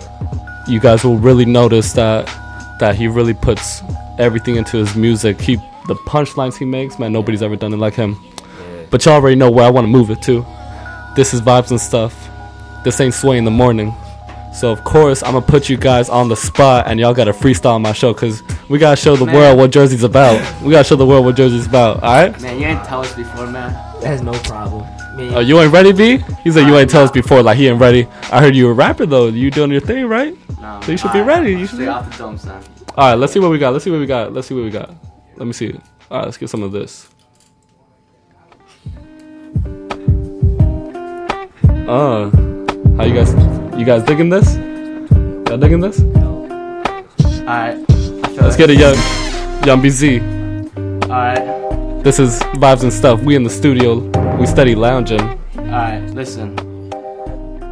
You guys will really notice that that he really puts everything into his music. He the punchlines he makes, man, nobody's ever done it like him. Yeah. But y'all already know where I want to move it to. This is Vibes and Stuff. This ain't Sway in the Morning. So of course I'm gonna put you guys on the spot, and y'all gotta freestyle on my show, cause we gotta show the man. world what Jersey's about. We gotta show the world what Jersey's about. All right? Man, you ain't tell us before, man. That's no problem. Oh, uh, you ain't ready, B? He said you ain't tell us before, like he ain't ready. I heard you were a rapper though. You doing your thing, right? No, so you should be ready. You should Straight be off the dome, son. All right, let's see what we got. Let's see what we got. Let's see what we got. Let me see. All right, let's get some of this. Uh, how you guys? You guys digging this? Y'all digging this? All right. Let's get it, young, young B Z. All right. This is Vibes and Stuff. We in the studio. We steady lounging. All right. Listen.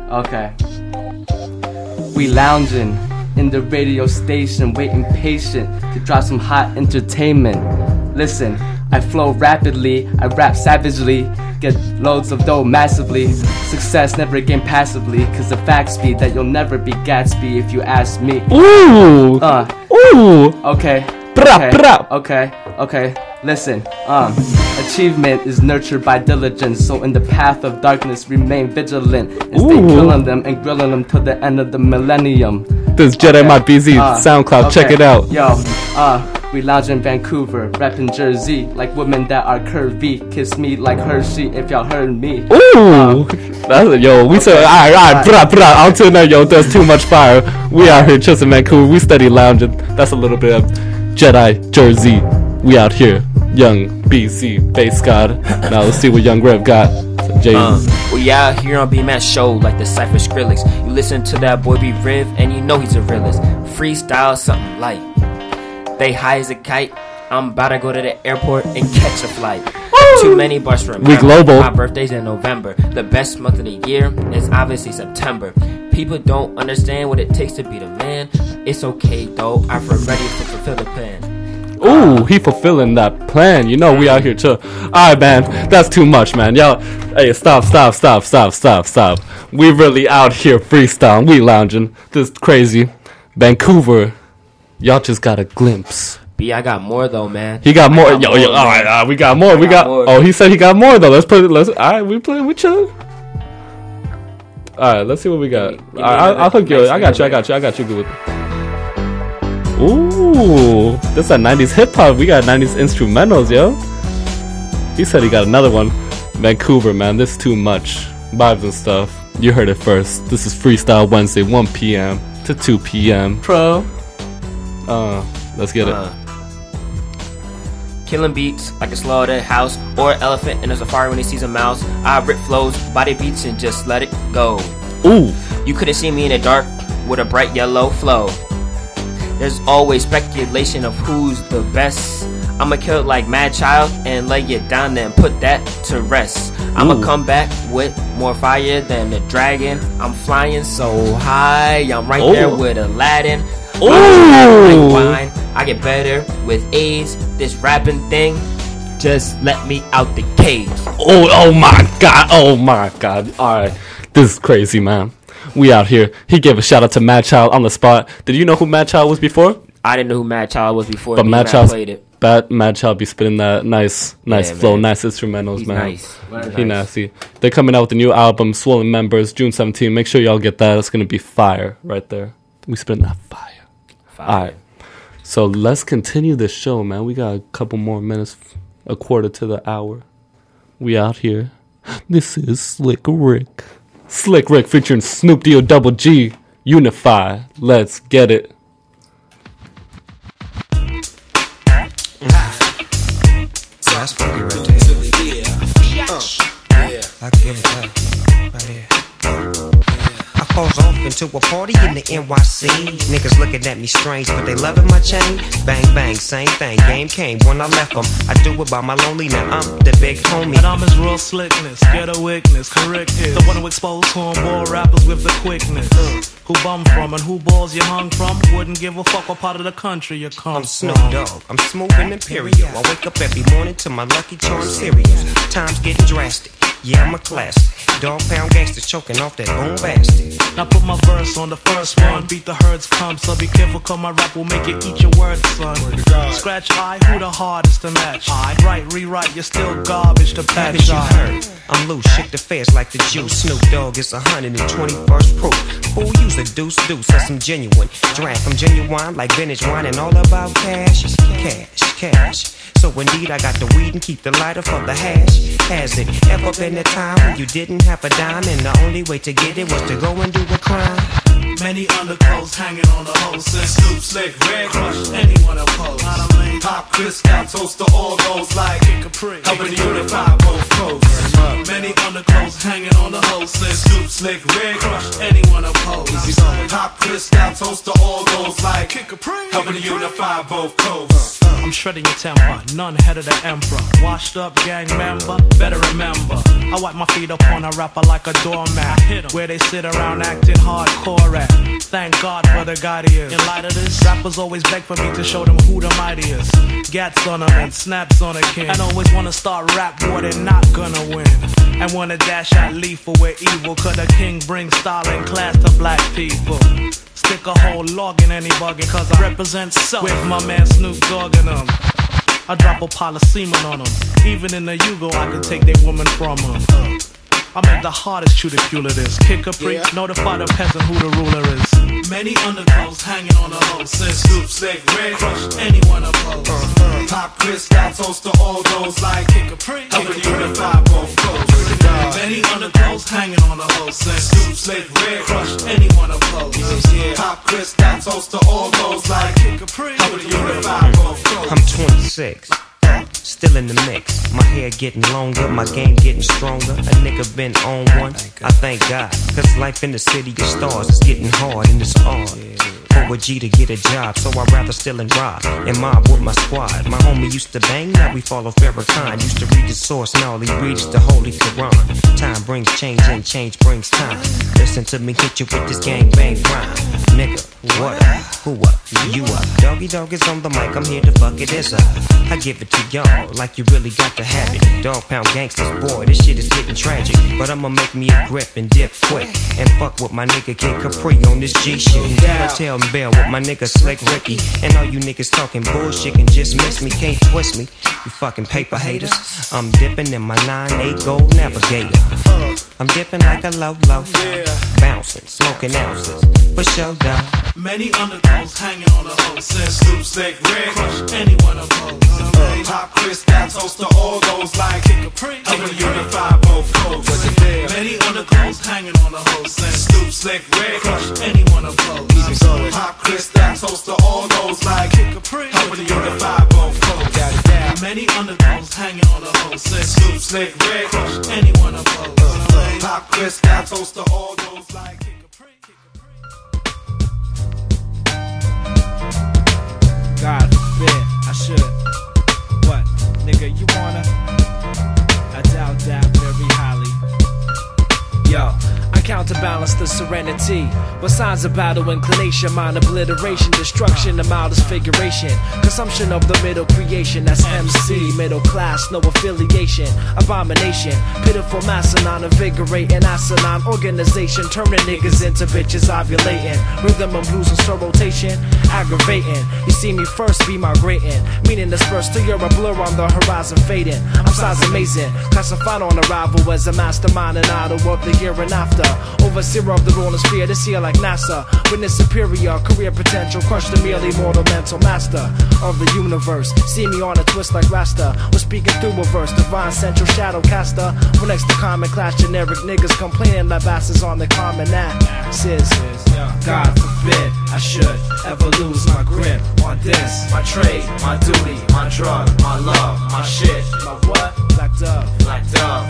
Okay. We lounging in the radio station, waiting patient to drop some hot entertainment. Listen, I flow rapidly, I rap savagely, get loads of dough massively. Success never gained passively, cause the facts be that you'll never be Gatsby if you ask me. Ooh! Uh, Ooh! Okay. Bra, okay, bra. okay, okay, listen, um, achievement is nurtured by diligence, so in the path of darkness remain vigilant, and stay Ooh. killing them and grilling them till the end of the millennium. This is Jedi Okay, My B Z uh, SoundCloud, okay, check it out. Yo, uh, we lounge in Vancouver, reppin' Jersey, like women that are curvy, kiss me like Hershey if y'all heard me. Ooh! That's it, yo, we said, alright, alright, brah, brah, until now, yo, there's too much fire. We out here just in Vancouver, we steady lounging. That's a little bit of Jedi Jersey. We out here, Young B C, Bass God. Now let's see what Young Rev got. Jay. Uh, we out here on B M S show like the Cypher Skrillex. You listen to that boy B Riv and you know he's a realist. Freestyle something light. They high as a kite. I'm about to go to the airport and catch a flight. Too many bars for We global. My birthday's in November. The best month of the year is obviously September. People don't understand what it takes to be the man. It's okay though, I'm ready to fulfill the plan. Ooh, he fulfilling that plan. You know we out here too. Alright, man, that's too much, man. Yo, hey, stop, stop, stop, stop, stop, stop. We really out here freestyling. We lounging. This is crazy. Vancouver, y'all just got a glimpse. B, I got more though, man. He got more. got Yo, more, yo, all man. right, uh, we got more. I we got got. more. Oh, he said he got more though. Let's put it. Let's. All right, we play. We chilling. All right, let's see what we got. Give me- give me All right, I'll, another I'll hook you. nice I got you. I got you. I got you. Good with it. Ooh, this that nineties hip hop. We got nineties instrumentals, yo. He said he got another one. Vancouver, man, this is too much. Vibes and stuff. You heard it first. This is Freestyle Wednesday, one p.m. to two p.m. Pro. Uh, let's get Uh, it. Killing beats like a slaughtered house or elephant in a safari when he sees a mouse. I rip flows, body beats and just let it go. Ooh. You couldn't see me in the dark with a bright yellow flow. There's always speculation of who's the best. I'ma kill it like Mad Child and lay it down then put that to rest. I'ma Ooh. come back with more fire than the dragon. I'm flying so high, I'm right Ooh. there with Aladdin. Ooh. Like wine, I get better with AIDS. This rapping thing, just let me out the cage. Oh, oh my god, oh my god. Alright, this is crazy, man. We out here. He gave a shout out to Mad Child on the spot. Did you know who Mad Child was before? I didn't know who Mad Child was before. But me Mad and I Child played it. Bad Mad Child be spitting that nice, nice Yeah, flow, man. nice instrumentals, He's man. nice. Very He nice. nasty. They're coming out with a new album, Swollen Members, June seventeenth. Make sure y'all get that. It's gonna be fire right there. We spitting that fire. Fire. All right. So let's continue this show, man. We got a couple more minutes, a quarter to the hour. We out here. This is Slick Rick. Slick Rick featuring Snoop D O Double G. Unify. Let's get it. Yeah, that's funky right there. Uh, I can give it that. Right here. I falls off into a party in the N Y C. Niggas looking at me strange, but they loving my chain. Bang, bang, same thing. Game came when I left them. I do it by my lonely, now I'm the big homie. And I'm his real slickness, ghetto witness, correct is the one who exposed hornball rappers with the quickness. Who bum from and who balls you hung from? Wouldn't give a fuck what part of the country you come I'm Snoop from. Dogg, I'm smooth and imperial. I wake up every morning to my Lucky Charm cereals. Time's getting drastic, yeah, I'm a classic. Dog pound gangsters choking off that boom bastard. Now put my verse on the first one. Beat the herds come, so be careful, cause my rap will make you eat your words, son. Scratch I, who the hardest to match? I write, rewrite, you're still garbage to patch. Haven't you heard? I'm loose, shake the fast like the juice. Snoop Dogg is one hundred twenty-first proof. Fool, use a deuce deuce, that's some genuine. Draft from genuine like vintage wine and all about cash. Cash, cash. So indeed I got the weed and keep the lighter for the hash. Has it ever been a time when you didn't have a dime and the only way to get it was to go and do a crime? Many underclothes hanging on the hose. Since Snoop Slick, Red Crush, anyone oppose. Pop, Criscal, toast to all those like Capri, helping to unify both coasts. Many underclothes hanging on the hose. Since Snoop Slick, Red Crush, anyone oppose. Pop, crystal toast to all those like helping to unify both coasts. I'm shredding your temper, none head of the emperor. Washed up gang member, better remember. I wipe my feet up on a rapper like a doormat, where they sit around acting hardcore at. Thank God for the God he is. In light of this, rappers always beg for me to show them who the mightiest. Gats on them and snaps on a king. And always wanna start rap war, they're not gonna win. And wanna dash out lethal where evil, cause the king brings style and class to black people. Stick a whole log in any buggin', cause I represent self with my man Snoop Dogg and them. I drop a pile of semen on them. Even in the Yugo, I can take their woman from them. I make the hardest chew the cule of this. Kick a prick, yeah. Notify the peasant who the ruler is. Many underclothes hanging on the hose. Since Snoop Slick Red crushed anyone opposed. Uh-huh. Pop crystal toast to all those like Kick a prick, helping unify both coasts. Many underclothes hanging on the hose. Since Snoop Slick Red crushed anyone opposed. Yeah. Pop crystal toast to all those like Kick a prick, helping unify both coasts. I'm twenty-six. Still in the mix, my hair getting longer, my game getting stronger. A nigga been on one, I thank God. Cause life in the city of stars is getting hard and it's hard for a G to get a job, so I'd rather still and rob and mob with my squad. My homie used to bang, now we follow Farrakhan. Used to read the source, and all he reads the Holy Quran. Time brings change and change brings time. Listen to me hit you with this gang bang rhyme. Nigga, what up? Who up? You up? Doggy dog is on the mic, I'm here to fuck it is up. I give it to y'all like you really got to have it. Dog pound gangsters, boy, this shit is getting tragic. But I'ma make me a grip and dip quick and fuck with my nigga Kid Capri on this G shit. I'ma tell Bell with my nigga Slick Ricky. And all you niggas talking bullshit can just miss me, can't twist me. You fucking paper haters. I'm dipping in my nine eight gold navigator. I'm dipping like a low low, bouncing, smoking ounces for show dog. Many underclothes hanging on the hose. Since Snoop Slick Red crushed anyone opposed. Uh, Pop crystal toast to all those like Kick a prick, helping unify both coasts. Many underclothes hanging on the hose. Since Snoop Slick Red crushed anyone opposed. Pop crystal toast to all those like Kick a prick, helping unify both coasts. Many underclothes hanging on the hose. Since Snoop Slick Red crushed anyone opposed. Pop crystal toast to all those like Kick a prick. God forbid, I should. What, nigga, you wanna? I doubt that very highly. Yo, I counterbalance the serenity with signs of battle, inclination, mind obliteration, destruction, the mildest figuration, consumption of the middle creation. That's M C, middle class, no affiliation, abomination, pitiful massa, non-invigorating, asinine organization, turning niggas into bitches ovulating, rhythm and blues and slow rotation, aggravating. You see me first, be migrating, meaning dispersed till you're a blur on the horizon fading. I'm size amazing, classified on arrival as a mastermind and idol of the year and after. Overseer of the ruling sphere, this year like NASA. Witness superior, career potential, crush the merely mortal mental master of the universe. See me on a twist like Rasta. We're speaking through a verse, divine central shadow caster. We're next to common class, generic niggas complaining like bastards on the common axis. God forbid I should ever lose my grip on this. My trade, my duty, my drug, my love, my shit. My what? Black Dove. Black Dove.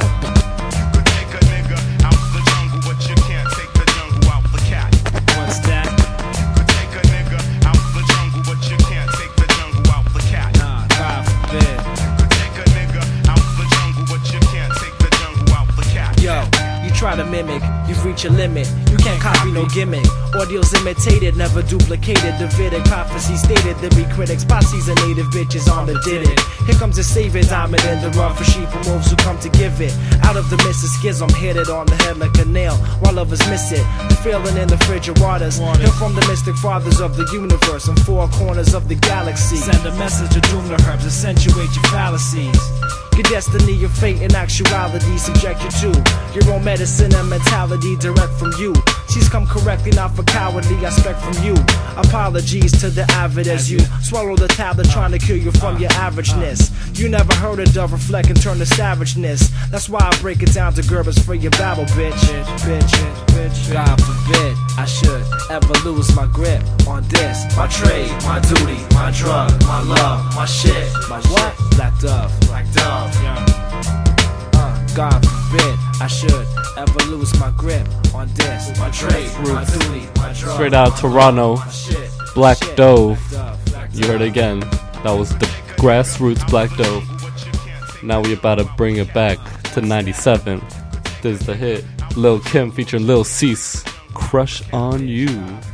What's that? You could take a nigga out the jungle, but you can't take the jungle out the cat. Nah, God forbid. You could take a nigga out the jungle, but you can't take the jungle out the cat. Yo, you try to mimic, you've reached a limit. You can't copy no gimmick. Audios imitated, never duplicated. Davidic prophecy stated there be critics, posses and native bitches on the did it. Here comes the savior, diamond in the rough for sheep and wolves who come to give it. Out of the midst of schism, hit it on the head like a nail, while others miss it. The feeling in the frigid waters. Hear from the mystic fathers of the universe and four corners of the galaxy. Send a message to doom the herbs, accentuate your fallacies. Your destiny, your fate, and actuality subject you to your own medicine and mentality direct from you. She's come correctly, not for cowardly, I expect from you. Apologies to the avid as you swallow the tablet trying to kill you from your averageness. You never heard a dove reflect and turn to savageness. That's why I break it down to Gerbers for your babble, bitch. Bitch, bitch, bitch. God forbid I should ever lose my grip on this. My trade, my duty, my drug, my love, my shit. My what? Black Dove. Black Dove. Uh, God forbid I should ever lose my grip on this. My trade, my duty, my drug. Straight out of Toronto, Black Dove. You heard it again. That was the Grassroots Black Dove. Now we about to bring it back to ninety-seven. This is the hit. Lil Kim featuring Lil Cease. Crush on You.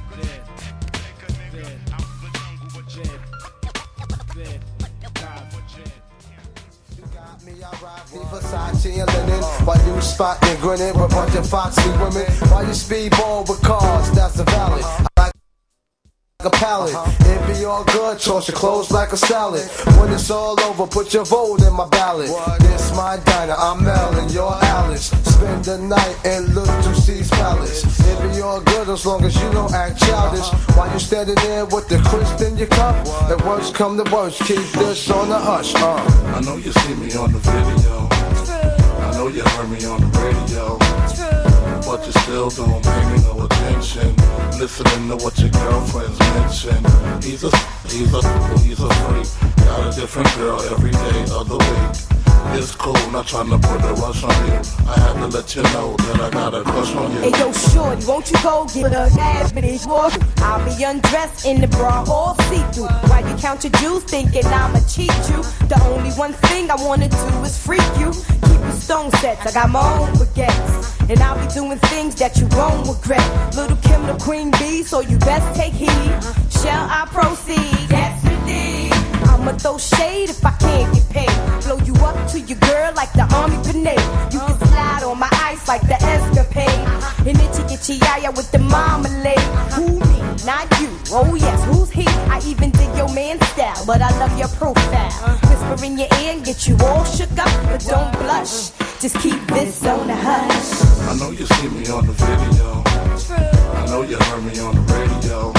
Versace and linen, while you spot and grinning with a bunch of foxy women, while you speedball with cars, that's the valley. I like a pallet, it be all good, toss your clothes like a salad. When it's all over, put your vote in my ballot. This my diner, I'm Mel and you're Alice. Spend the night in Little C's palace. It be all good as long as you don't act childish. While you standing there with the crisp in your cup, the worst come to worst, keep this on the hush. Uh. I know you see me on the video. I know you heard me on the radio. But you still don't pay me no attention. Listening to what your girlfriends mention. He's a, he's a, he's a freak. Got a different girl every day of the week. It's cool, not trying to put a rush on you. I had to let you know that I got a crush on you. Hey yo, shorty, won't you go get a ass bitch walk? I'll be undressed in the bra all see-through. While you count your jewels, thinking I'ma cheat you. The only one thing I wanna do is freak you. Keep your stone sets, I got my own baguettes. And I'll be doing things that you won't regret. Little Kim the queen bee, so you best take heed. Shall I proceed? Yes indeed. I'ma throw shade if I can't get paid. Blow you up to your girl like the army grenade. You can slide on my ice like the escapade. And itchy get yaya with the marmalade. Who me? Not you. Oh yes, who's he? I even dig your man's style, but I love your profile. Whisper in your ear and get you all shook up, but don't blush. Just keep this on the hush. I know you see me on the video. I know you heard me on the radio.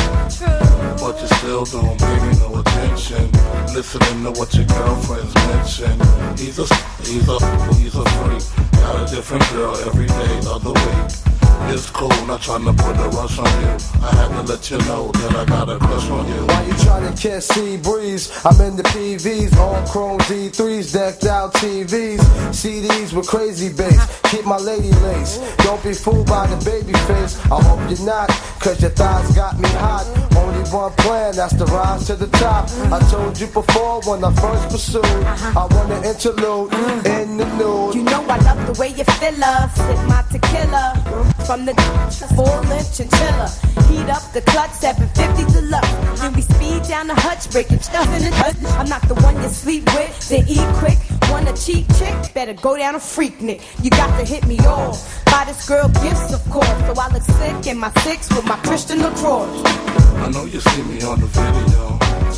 But you still don't pay me no attention. Listening to what your girlfriends mention. He's a, he's a, he's a freak. Got a different girl every day of the week. It's cool, not trying to put a rush on you. I had to let you know that I got a crush on you. While you trying to kiss sea breeze, I'm in the P Vs, all chrome D threes, decked out T Vs, C Ds with crazy bass. Keep my lady lace. Don't be fooled by the baby face. I hope you're not, cause your thighs got me hot. Only one plan, that's to rise to the top. I told you before when I first pursued, I want to interlude in the nude. You know I love the way you feel up. Sip my tequila from the full inch chinchilla. Heat up the clutch, seven fifty deluxe. Then we speed down the hutch, breaking stuff in the hutch. I'm not the one you sleep with, then eat quick. Want a cheap chick? Better go down a freak nick. You got to hit me off. Buy this girl gifts, of course. So I look sick in my six with my Christian LaCroix. I know you see me on the video.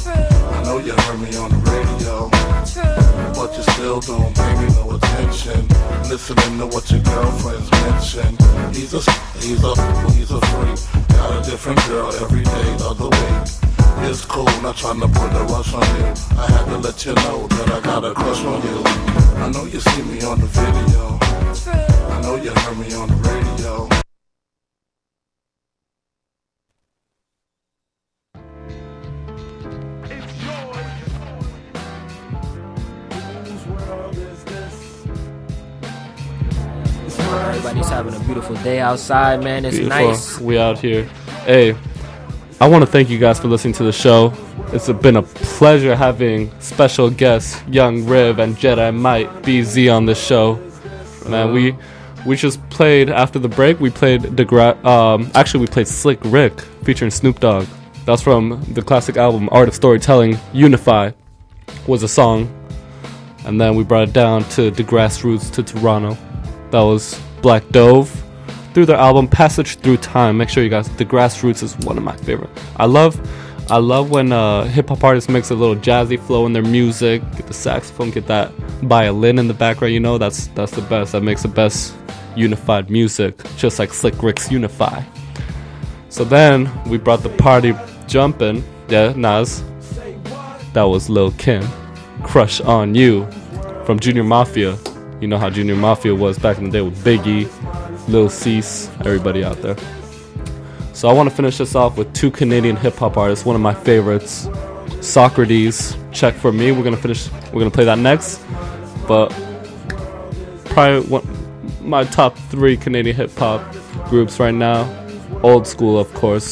I know you heard me on the radio. But you still don't pay me no attention. Listening to what your girlfriends mention. He's a, he's a, he's a freak. Got a different girl every day of the week. It's cool, not trying to put a rush on you. I had to let you know that I got a crush on you. I know you see me on the video. I know you heard me on the radio. Everybody's having a beautiful day outside, man. It's Beautiful. nice. We out here. Hey, I want to thank you guys for listening to the show. It's been a pleasure having special guests Young Riv and Jedi Might B Z on the show. Man, we we just played after the break. We played Degra- um actually we played Slick Rick featuring Snoop Dogg. That's from the classic album Art of Storytelling. Unify was a song, and then we brought it down to the Grassroots to Toronto. That was Black Dove through their album Passage Through Time. Make sure you guys, the Grassroots is one of my favorite. I love I love when uh, hip hop artists mix a little jazzy flow in their music, get the saxophone, get that violin in the background, you know, that's that's the best. That makes the best unified music, just like Slick Rick's Unify. So then we brought the party jumping. Yeah, Nas. That was Lil Kim, Crush on You from Junior Mafia. You know how Junior Mafia was back in the day with Biggie, Lil Cease, everybody out there. So I want to finish this off with two Canadian hip-hop artists, one of my favorites, Socrates, Check For Me. We're going to finish, we're going to play that next. But probably one, my top three Canadian hip-hop groups right now, old school, of course.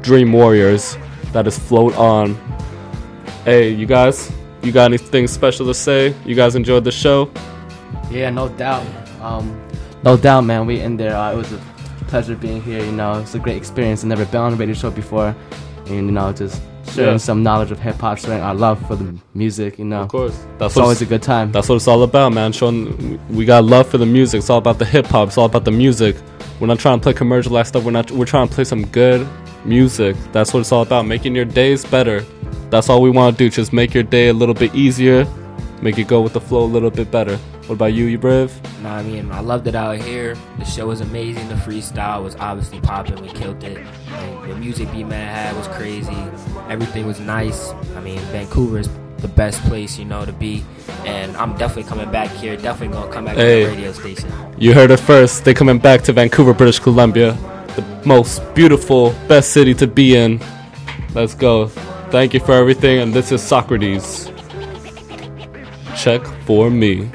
dream warriors that is float on. Hey, you guys, you got anything special to say? You guys enjoyed the show? Yeah, no doubt. Um, no doubt, man. We in there. Uh, it was a pleasure being here. You know, it's a great experience. I've never been on a radio show before, and you know, just sharing Yeah. some knowledge of hip hop, sharing our love for the music. You know, Of course. That's it's what always a good time. That's what it's all about, man. Showing we got love for the music. It's all about the hip hop. It's all about the music. We're not trying to play commercialized stuff. We're not. We're trying to play some good music. That's what it's all about. Making your days better. That's all we want to do. Just make your day a little bit easier. Make it go with the flow a little bit better. What about you, you brave? No, I mean, I loved it out here. The show was amazing. The freestyle was obviously popping. We killed it. And the music B-Man had was crazy. Everything was nice. I mean, Vancouver is the best place, you know, to be. And I'm definitely coming back here. Definitely going to come back Hey. to the radio station. You heard it first. They coming back to Vancouver, British Columbia, the most beautiful, best city to be in. Let's go. Thank you for everything. And this is Socrates. Check for me.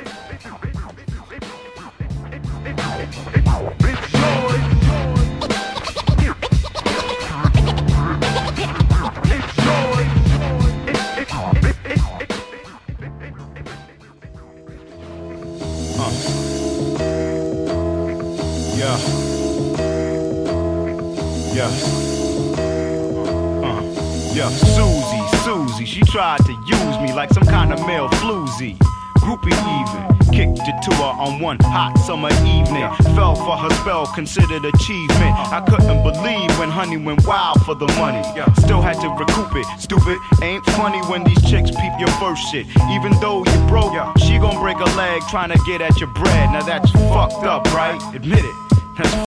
Yeah. Yeah. Uh, yeah. Susie, Susie, she tried to use me like some kind of male floozy. Groupie even. Kicked it to her on one hot summer evening. Fell for her spell, considered achievement. I couldn't believe when honey went wild for the money. Still had to recoup it. Stupid, ain't funny when these chicks peep your first shit. Even though you broke, she gon' break a leg trying to get at your bread. Now that's fucked up, right? Admit it. That's